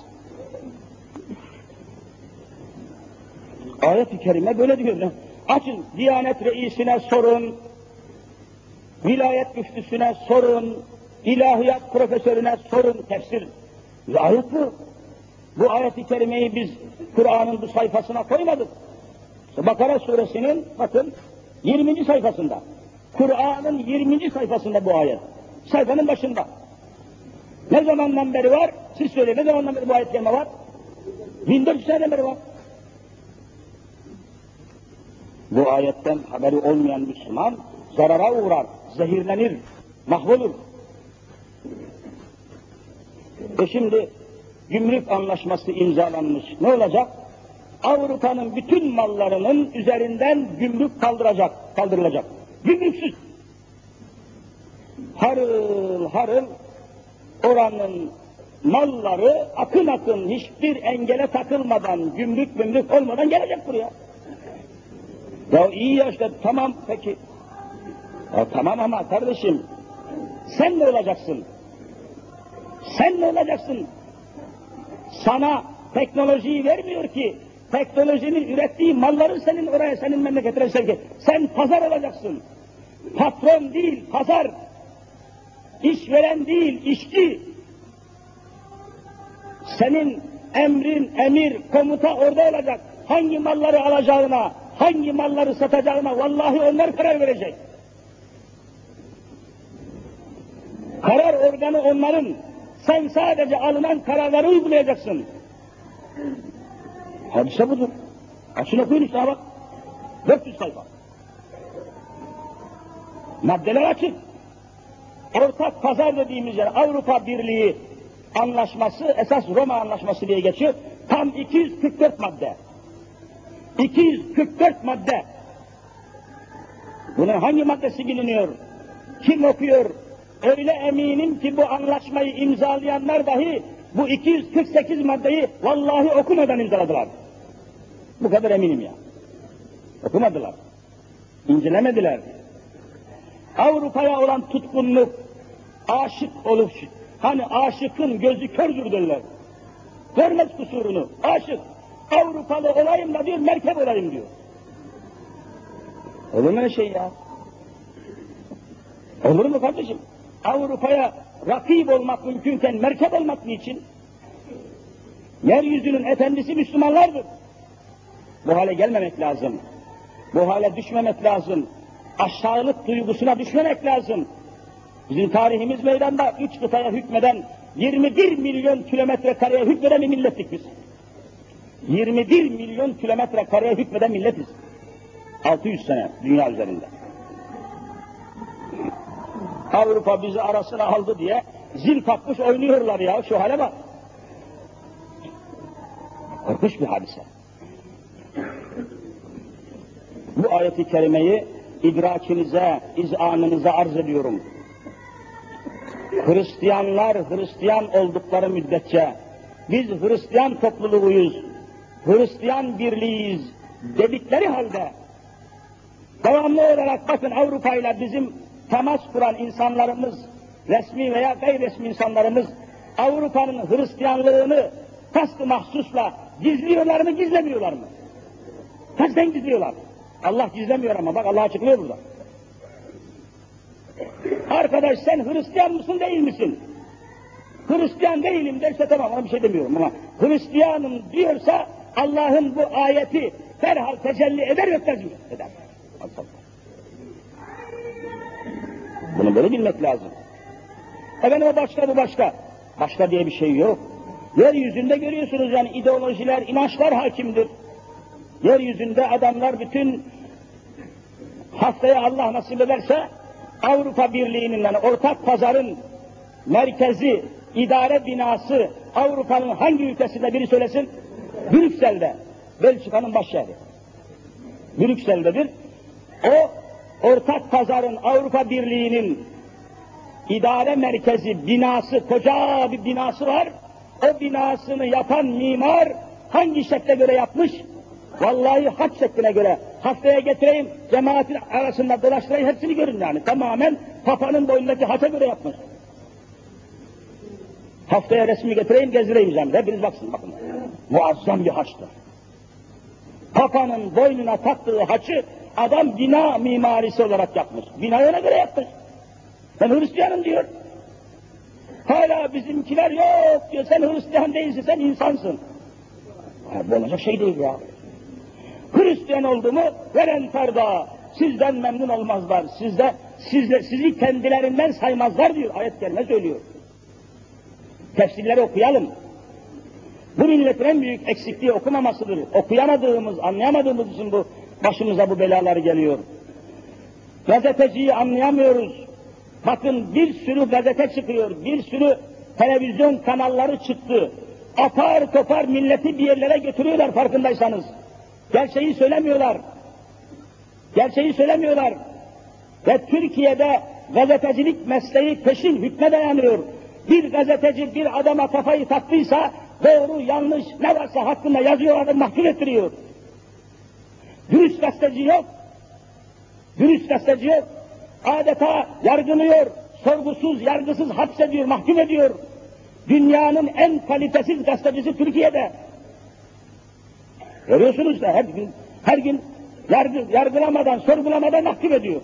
Ayet-i kerime böyle diyor. Açın, Diyanet reisine sorun, vilayet müftüsüne sorun, ilahiyat profesörüne sorun, tefsir. Ayet bu. Bu ayet-i kerimeyi biz Kur'an'ın bu sayfasına koymadık. Bakara suresinin bakın yirminci sayfasında. Kur'an'ın yirminci sayfasında bu ayet. Sayfanın başında. Ne zamandan beri var? Siz söyleyin, ne zamandan beri bu ayet kelime var? bin dört yüz seneden beri var. Bu ayetten haberi olmayan Müslüman zarara uğrar, zehirlenir, mahvolur. E şimdi gümrük anlaşması imzalanmış. Ne olacak? Avrupa'nın bütün mallarının üzerinden gümrük kaldıracak, kaldırılacak. Gümrüksüz. Harıl harıl oranın malları akın akın hiçbir engele takılmadan, gümrük gümrük olmadan gelecek buraya. Ya iyi ya işte tamam peki. Ya tamam ama kardeşim sen ne olacaksın? Sen ne olacaksın? Sana teknolojiyi vermiyor ki, teknolojinin ürettiği malları senin oraya, senin memleketine sevk et. Sen pazar olacaksın. Patron değil, pazar. İşveren değil, işçi. Senin emrin, emir, komuta orada olacak. Hangi malları alacağına, hangi malları satacağına vallahi onlar karar verecek. Karar organı onların. Sen sadece alınan kararları uygulayacaksın. Hadise budur. Açın okuyun işte bak. dört yüz sayfa. Maddeler açık. Ortak pazar dediğimiz yer Avrupa Birliği anlaşması, esas Roma anlaşması diye geçiyor. Tam iki yüz kırk dört madde. iki yüz kırk dört madde. Bunun hangi maddesi biliniyor? Kim okuyor? Öyle eminim ki bu anlaşmayı imzalayanlar dahi bu iki yüz kırk sekiz maddeyi vallahi okumadan imzaladılar. Bu kadar eminim ya. Okumadılar. İncelemediler. Avrupa'ya olan tutkunluk, aşık olup, hani aşıkın gözü kördür derler. Görmez kusurunu, aşık. Avrupalı olayım da diyor, merkep olayım diyor. Olur mu öyle şey ya? Olur mu kardeşim? Avrupa'ya rakip olmak mümkünken merkep olmak niçin? Yeryüzünün efendisi Müslümanlardır. Bu hale gelmemek lazım. Bu hale düşmemek lazım. Aşağılık duygusuna düşmemek lazım. Bizim tarihimiz meydanda üç kıtaya hükmeden, yirmi bir milyon kilometre kareye hükmeden bir millettik biz. yirmi bir milyon kilometre kareye hükmeden milletiz. altı yüz sene dünya üzerinde. Avrupa bizi arasına aldı diye zil takmış oynuyorlar ya, şu hale bak. Korkunç bir hadise. Bu ayeti kerimeyi idrakinize, izanınıza arz ediyorum. Hristiyanlar Hristiyan oldukları müddetçe, biz Hristiyan topluluğuyuz, Hristiyan birliğiyiz dedikleri halde, devamlı olarak bakın Avrupa ile bizim temas kuran insanlarımız, resmi veya gayri resmi insanlarımız, Avrupa'nın Hristiyanlığını kast-ı mahsusla gizliyorlar mı, gizlemiyorlar mı? Kasten gizliyorlar. Allah gizlemiyor ama bak Allah açıklıyor burada. Arkadaş sen Hristiyan mısın değil misin? Hristiyan değilim derse tamam, ona bir şey demiyorum ama Hristiyanım diyorsa Allah'ın bu ayeti derhal tecelli eder etmez mi? Eder. Bunu böyle bilmek lazım. Efendim o başka, bu başka. Başka diye bir şey yok. Yeryüzünde görüyorsunuz yani ideolojiler, inançlar hakimdir. Yeryüzünde adamlar bütün haftaya Allah nasip ederse Avrupa Birliği'nin yani ortak pazarın merkezi, idare binası Avrupa'nın hangi ülkesinde biri söylesin? Brüksel'de. Belçika'nın başşehri. Brüksel'dedir. O ortak pazarın Avrupa Birliği'nin idare merkezi binası, koca bir binası var. O binasını yapan mimar hangi şekle göre yapmış? Vallahi haç şekline göre. Haftaya getireyim, cemaatin arasında dolaştırayım, hepsini görün yani. Tamamen Papa'nın boynundaki haça göre yapmış. Haftaya resmi getireyim, gezdireyim cemde. Hepiniz baksın, bakın. Muazzam bir haçtır. Papa'nın boynuna taktığı haçı adam bina mimarisi olarak yapmış. Binayı ona göre yapmış. Ben Hristiyanım diyor. Hala bizimkiler yok diyor, sen Hristiyan değilsin, sen insansın. Ha, bu olacak şey değil ya. Hristiyan oldu mu, veren ferda, sizden memnun olmazlar, sizde, sizle, sizi kendilerinden saymazlar diyor, ayet kerime söylüyor. Tefsirleri okuyalım. Bu milletin en büyük eksikliği okumamasıdır. Okuyamadığımız, anlayamadığımız için bu başımıza bu belalar geliyor. Gazeteciyi anlayamıyoruz. Bakın bir sürü gazete çıkıyor, bir sürü televizyon kanalları çıktı. Apar topar milleti bir yerlere götürüyorlar farkındaysanız. Gerçeği söylemiyorlar. Gerçeği söylemiyorlar. Ve Türkiye'de gazetecilik mesleği peşin hükme dayanıyor. Bir gazeteci bir adama kafayı taktıysa doğru yanlış ne varsa hakkında yazıyor, mahkum ettiriyor. Dürüst gazeteci yok. Dürüst gazeteci yok. Adeta yargılıyor, sorgusuz, yargısız hapsediyor, mahkum ediyor. Dünyanın en kalitesiz gazetecisi Türkiye'de. Görüyorsunuz da her gün, her gün yargı, yargılamadan, sorgulamadan mahkum ediyor.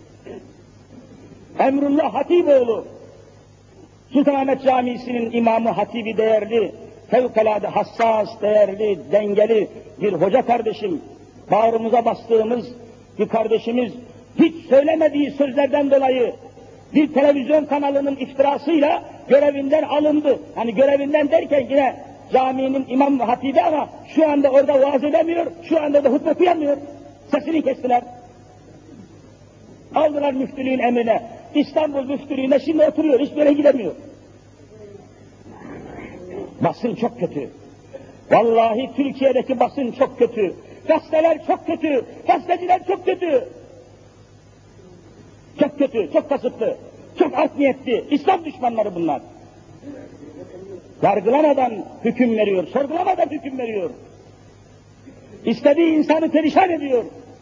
Emrullah Hatipoğlu, Sultanahmet Camisi'nin imamı, hatibi değerli, fevkalade hassas, değerli, dengeli bir hoca kardeşim, bağrımıza bastığımız bir kardeşimiz, hiç söylemediği sözlerden dolayı bir televizyon kanalının iftirasıyla görevinden alındı. Hani görevinden derken yine caminin imam ve hatibi ama şu anda orada vaaz edemiyor, şu anda da hutbe okuyamıyor. Sesini kestiler. Aldılar müftülüğün emrine. İstanbul müftülüğüne şimdi oturuyor, hiçbir yere gidemiyor. Basın çok kötü. Vallahi Türkiye'deki basın çok kötü. Gazeteler çok kötü. Gazeteciler çok kötü. Çok kötü, çok kasıtlı, çok art niyetli. İslam düşmanları bunlar. Yargılamadan hüküm veriyor, sorgulamadan hüküm veriyor. İstediği insanı perişan ediyor.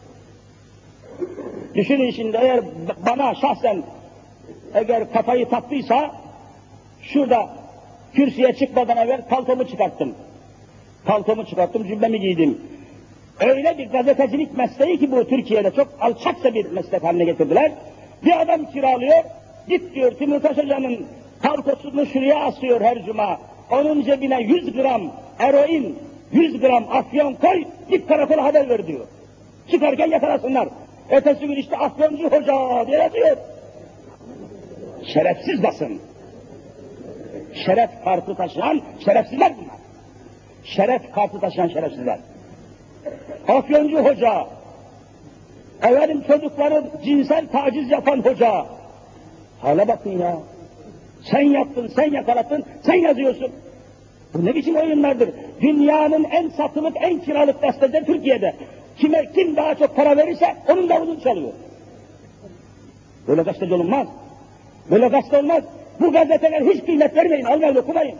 Düşünün şimdi, eğer bana şahsen eğer kafayı taktıysa, şurada kürsüye çıkmadan evvel paltomu çıkarttım. Paltomu çıkarttım, cübbemi giydim. Öyle bir gazetecilik mesleği ki bu Türkiye'de çok alçakça bir meslek haline getirdiler. Bir adam kiralıyor, git diyor Timurtaş Hoca'nın paltosunu şuraya asıyor her cuma. Onun cebine yüz gram eroin, yüz gram afyon koy, git karakola haber ver diyor. Çıkarken yakalasınlar. Ötesi gün işte Afyoncu Hoca diye yazıyor. Şerefsiz basın. Şeref kartı taşıyan şerefsizler bunlar. Şeref kartı taşıyan şerefsizler. Afyoncu Hoca, efendim çocukların cinsel taciz yapan hoca. Hala bakın ya. Sen yaptın, sen yakalattın, sen yazıyorsun. Bu ne biçim oyunlardır? Dünyanın en satılık, en kiralık gazeteleri Türkiye'de. Kime, kim daha çok para verirse onun davulunu çalıyor. Böyle gazeteci olunmaz. Böyle gazete olmaz. Bu gazeteler hiç kıymet vermeyin, almayın, okumayın.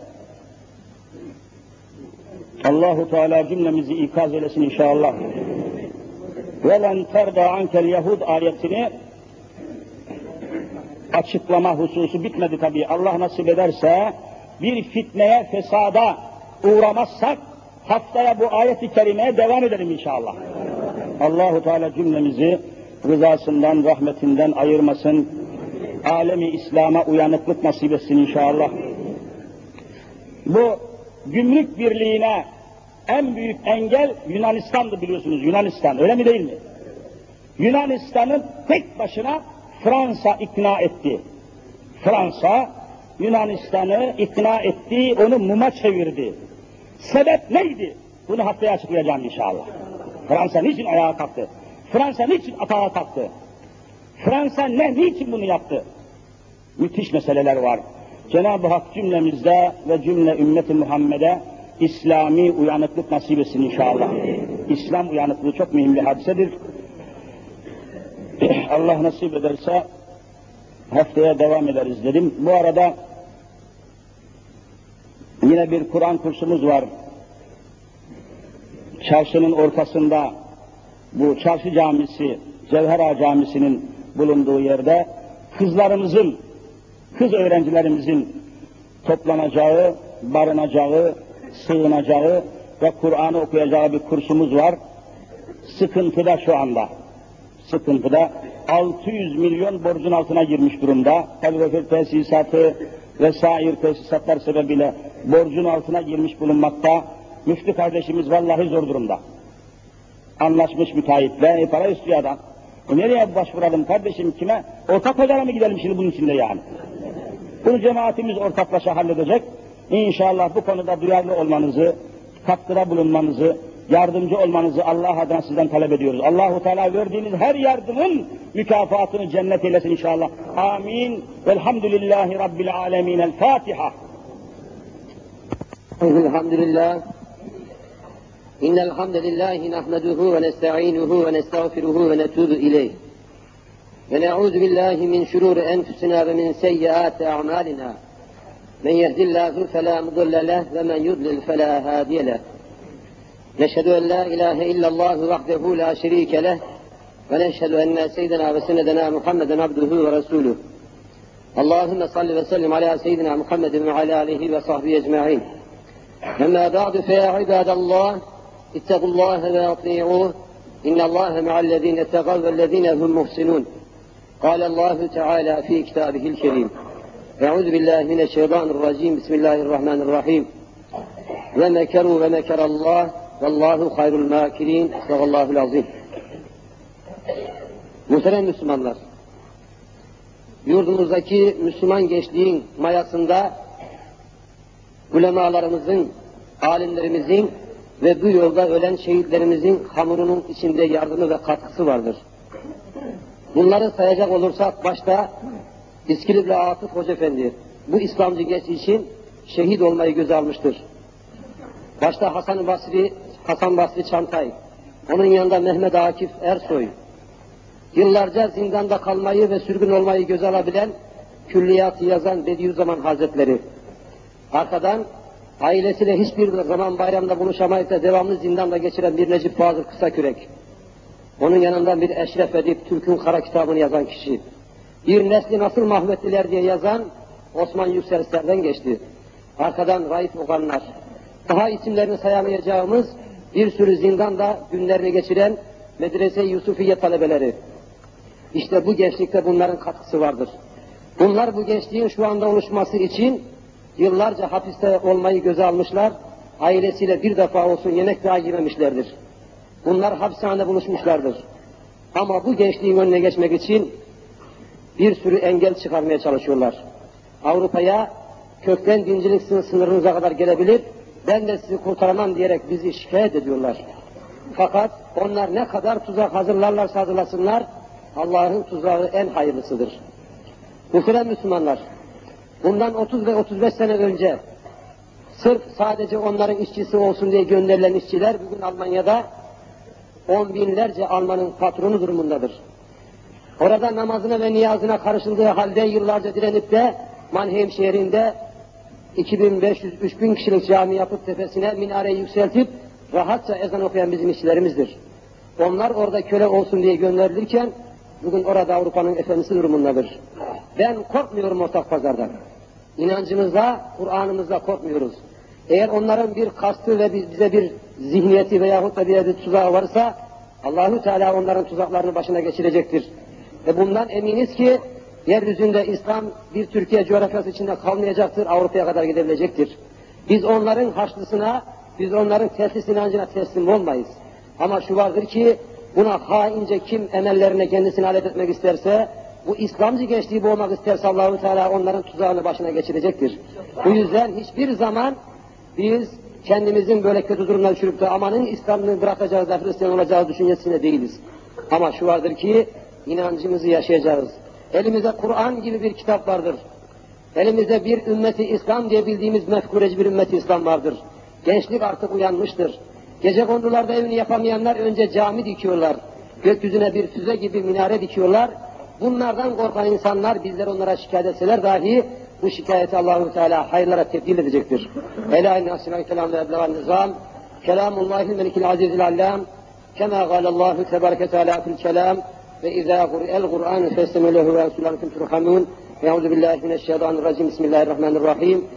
Allahu Teala cümlemizi ikaz eylesin inşallah. وَلَنْ تَرْضَى عَنْكَ الْيَهُودْ ayetini açıklama hususu bitmedi tabii. Allah nasip ederse bir fitneye, fesada uğramazsak haftaya bu ayet-i kerimeye devam edelim inşallah. Allahu Teala cümlemizi rızasından, rahmetinden ayırmasın. Alemi İslam'a uyanıklık nasip etsin inşallah. Bu gümrük birliğine en büyük engel Yunanistan'dı biliyorsunuz. Yunanistan, öyle mi değil mi? Yunanistan'ın tek başına Fransa ikna etti. Fransa Yunanistan'ı ikna etti, onu muma çevirdi. Sebep neydi? Bunu haftaya açıklayacağım inşallah. Fransa niçin ayağa kalktı? Fransa niçin atağa kalktı? Fransa ne, niçin bunu yaptı? Müthiş meseleler var. Cenab-ı Hak cümlemizde ve cümle ümmeti Muhammed'e İslami uyanıklık nasip etsin inşallah. İslam uyanıklığı çok mühim bir hadisedir. Allah nasip ederse haftaya devam ederiz dedim. Bu arada yine bir Kur'an kursumuz var. Çarşının ortasında, bu çarşı camisi, Cevhera Camisi'nin bulunduğu yerde kızlarımızın, kız öğrencilerimizin toplanacağı, barınacağı, sığınacağı ve Kur'an'ı okuyacağı bir kursumuz var. Sıkıntıda şu anda. Sıkıntıda altı yüz milyon borcun altına girmiş durumda. Tabi tesisatı, ve sair tesisatlar sebebiyle borcun altına girmiş bulunmakta. Müftü kardeşimiz vallahi zor durumda. Anlaşmış müteahhitle, e, para istiyor adam. E nereye başvuralım kardeşim, kime? Ortak pazara mı gidelim şimdi bunun içinde yani? Bunu cemaatimiz ortaklaşa halledecek. İnşallah bu konuda duyarlı olmanızı, katkıda bulunmanızı, yardımcı olmanızı Allah adına sizden talep ediyoruz. Allahu Teala verdiğiniz her yardımın mükafatını cennet eylesin inşallah. Amin. Velhamdülillahi Rabbil alemin. El Fatiha. Elhamdülillah. İnnel hamdelellahi nahmeduhu ve nestainuhu ve nestağfiruhu ve netubu ileyh. Ve na'udzu billahi min şururi enfusina ve min seyyiati a'malina. Men yehdillahu fela mudille leh ve men yudlil fela hadiye leh. Neşhedü en la ilahe illallah vahdehu la şerike leh ve neşhedü enne seyyidina ve senedena Muhammeden abduhu ve resuluh. Allahümme salli ve sellim ala seyyidina Muhammedin ve ala alihi ve sahbihi ecma'in. Amma ba'du fe ya ibadallah ittaqullaha ve ati'uh. İnnallaha ma'allezine ettegav vellezine hum muhsinun. Kâle Allahu Teala fi kitabihil kerim. Euzu billahi mineşşeytanirracim. Bismillahirrahmanirrahim. Ve mekeru ve mekerallah vallahu hayrul makirin. Sadakallahu azim. Muhterem Müslümanlar, yurdumuzdaki Müslüman gençliğin mayasında ulemalarımızın, alimlerimizin ve bu yolda ölen şehitlerimizin hamurunun içinde yardımı ve katkısı vardır. Bunları sayacak olursak başta İskilipli Atıf Hoca Efendi bu İslamcı genç için şehit olmayı göze almıştır. Başta Hasan Basri, Hasan Basri Çantay, onun yanında Mehmet Akif Ersoy, yıllarca zindanda kalmayı ve sürgün olmayı göze alabilen külliyatı yazan Bediüzzaman Hazretleri, arkadan ailesiyle hiçbir zaman bayramda buluşamayıp da devamlı zindanda geçiren bir Necip Fazıl Kısakürek, onun yanında bir Eşref Edip Türk'ün Kara kitabını yazan kişi, bir nesli nasıl mahvettiler diye yazan Osman Yükselser'den geçti. Arkadan Raif Oganlar, daha isimlerini sayamayacağımız bir sürü zindanda günlerini geçiren Medrese-i Yusufiye talebeleri. İşte bu gençlikte bunların katkısı vardır. Bunlar bu gençliğin şu anda oluşması için yıllarca hapiste olmayı göze almışlar, ailesiyle bir defa olsun yemek dahi yememişlerdir. Bunlar hapishanede buluşmuşlardır. Ama bu gençliğin önüne geçmek için bir sürü engel çıkarmaya çalışıyorlar. Avrupa'ya kökten dincilik sınırınıza kadar gelebilir, ben de sizi kurtaramam diyerek bizi şikayet ediyorlar. Fakat onlar ne kadar tuzak hazırlarlarsa hazırlasınlar, Allah'ın tuzağı en hayırlısıdır. Muhterem Müslümanlar, bundan otuz ve otuz beş sene önce sırf sadece onların işçisi olsun diye gönderilen işçiler bugün Almanya'da on binlerce Almanın patronu durumundadır. Orada namazına ve niyazına karışıldığı halde yıllarca direnip de Mannheim şehrinde iki bin beş yüz üç bin kişilik cami yapıp tepesine minareyi yükseltip rahatça ezan okuyan bizim işçilerimizdir. Onlar orada köle olsun diye gönderilirken bugün orada Avrupa'nın efendisi durumundadır. Ben korkmuyorum ortak pazardan. İnancımızda, Kur'an'ımızda korkmuyoruz. Eğer onların bir kastı ve bize bir zihniyeti veyahut da bir tuzağı varsa Allahu Teala onların tuzaklarını başına geçirecektir. Ve bundan eminiz ki yeryüzünde İslam bir Türkiye coğrafyası içinde kalmayacaktır, Avrupa'ya kadar gidebilecektir. Biz onların haçlısına, biz onların teslis inancına teslim olmayız. Ama şu vardır ki buna haince kim emellerine kendisini alet etmek isterse, bu İslamcı gençliği boğmak isterse Allahu Teala onların tuzağını başına geçirecektir. Bu yüzden hiçbir zaman biz kendimizin böyle kötü durumuna düşürüp de amanın İslam'ını bırakacağız da Hristiyan olacağız düşüncesinde değiliz. Ama şu vardır ki inancımızı yaşayacağız. Elimizde Kur'an gibi bir kitap vardır. Elimizde bir ümmeti İslam diye bildiğimiz mefkureci bir ümmeti İslam vardır. Gençlik artık uyanmıştır. Gecekondularda evini yapamayanlar önce cami dikiyorlar. Gökyüzüne bir füze gibi minare dikiyorlar. Bunlardan korkan insanlar bizler onlara şikayet etseler dahi bu şikayeti Allahu Teala hayırlara tebdil edecektir. Ela inne aslan kelam ve eblegan nizam kelamullahil melikil azizil allam kema galallahu tebareke teala fil kelam ve izâ el Kur'an festemi'u lehu ve esulânikum turhamun ve euzu billahi mineşşeytanirracim. Bismillahirrahmanirrahim.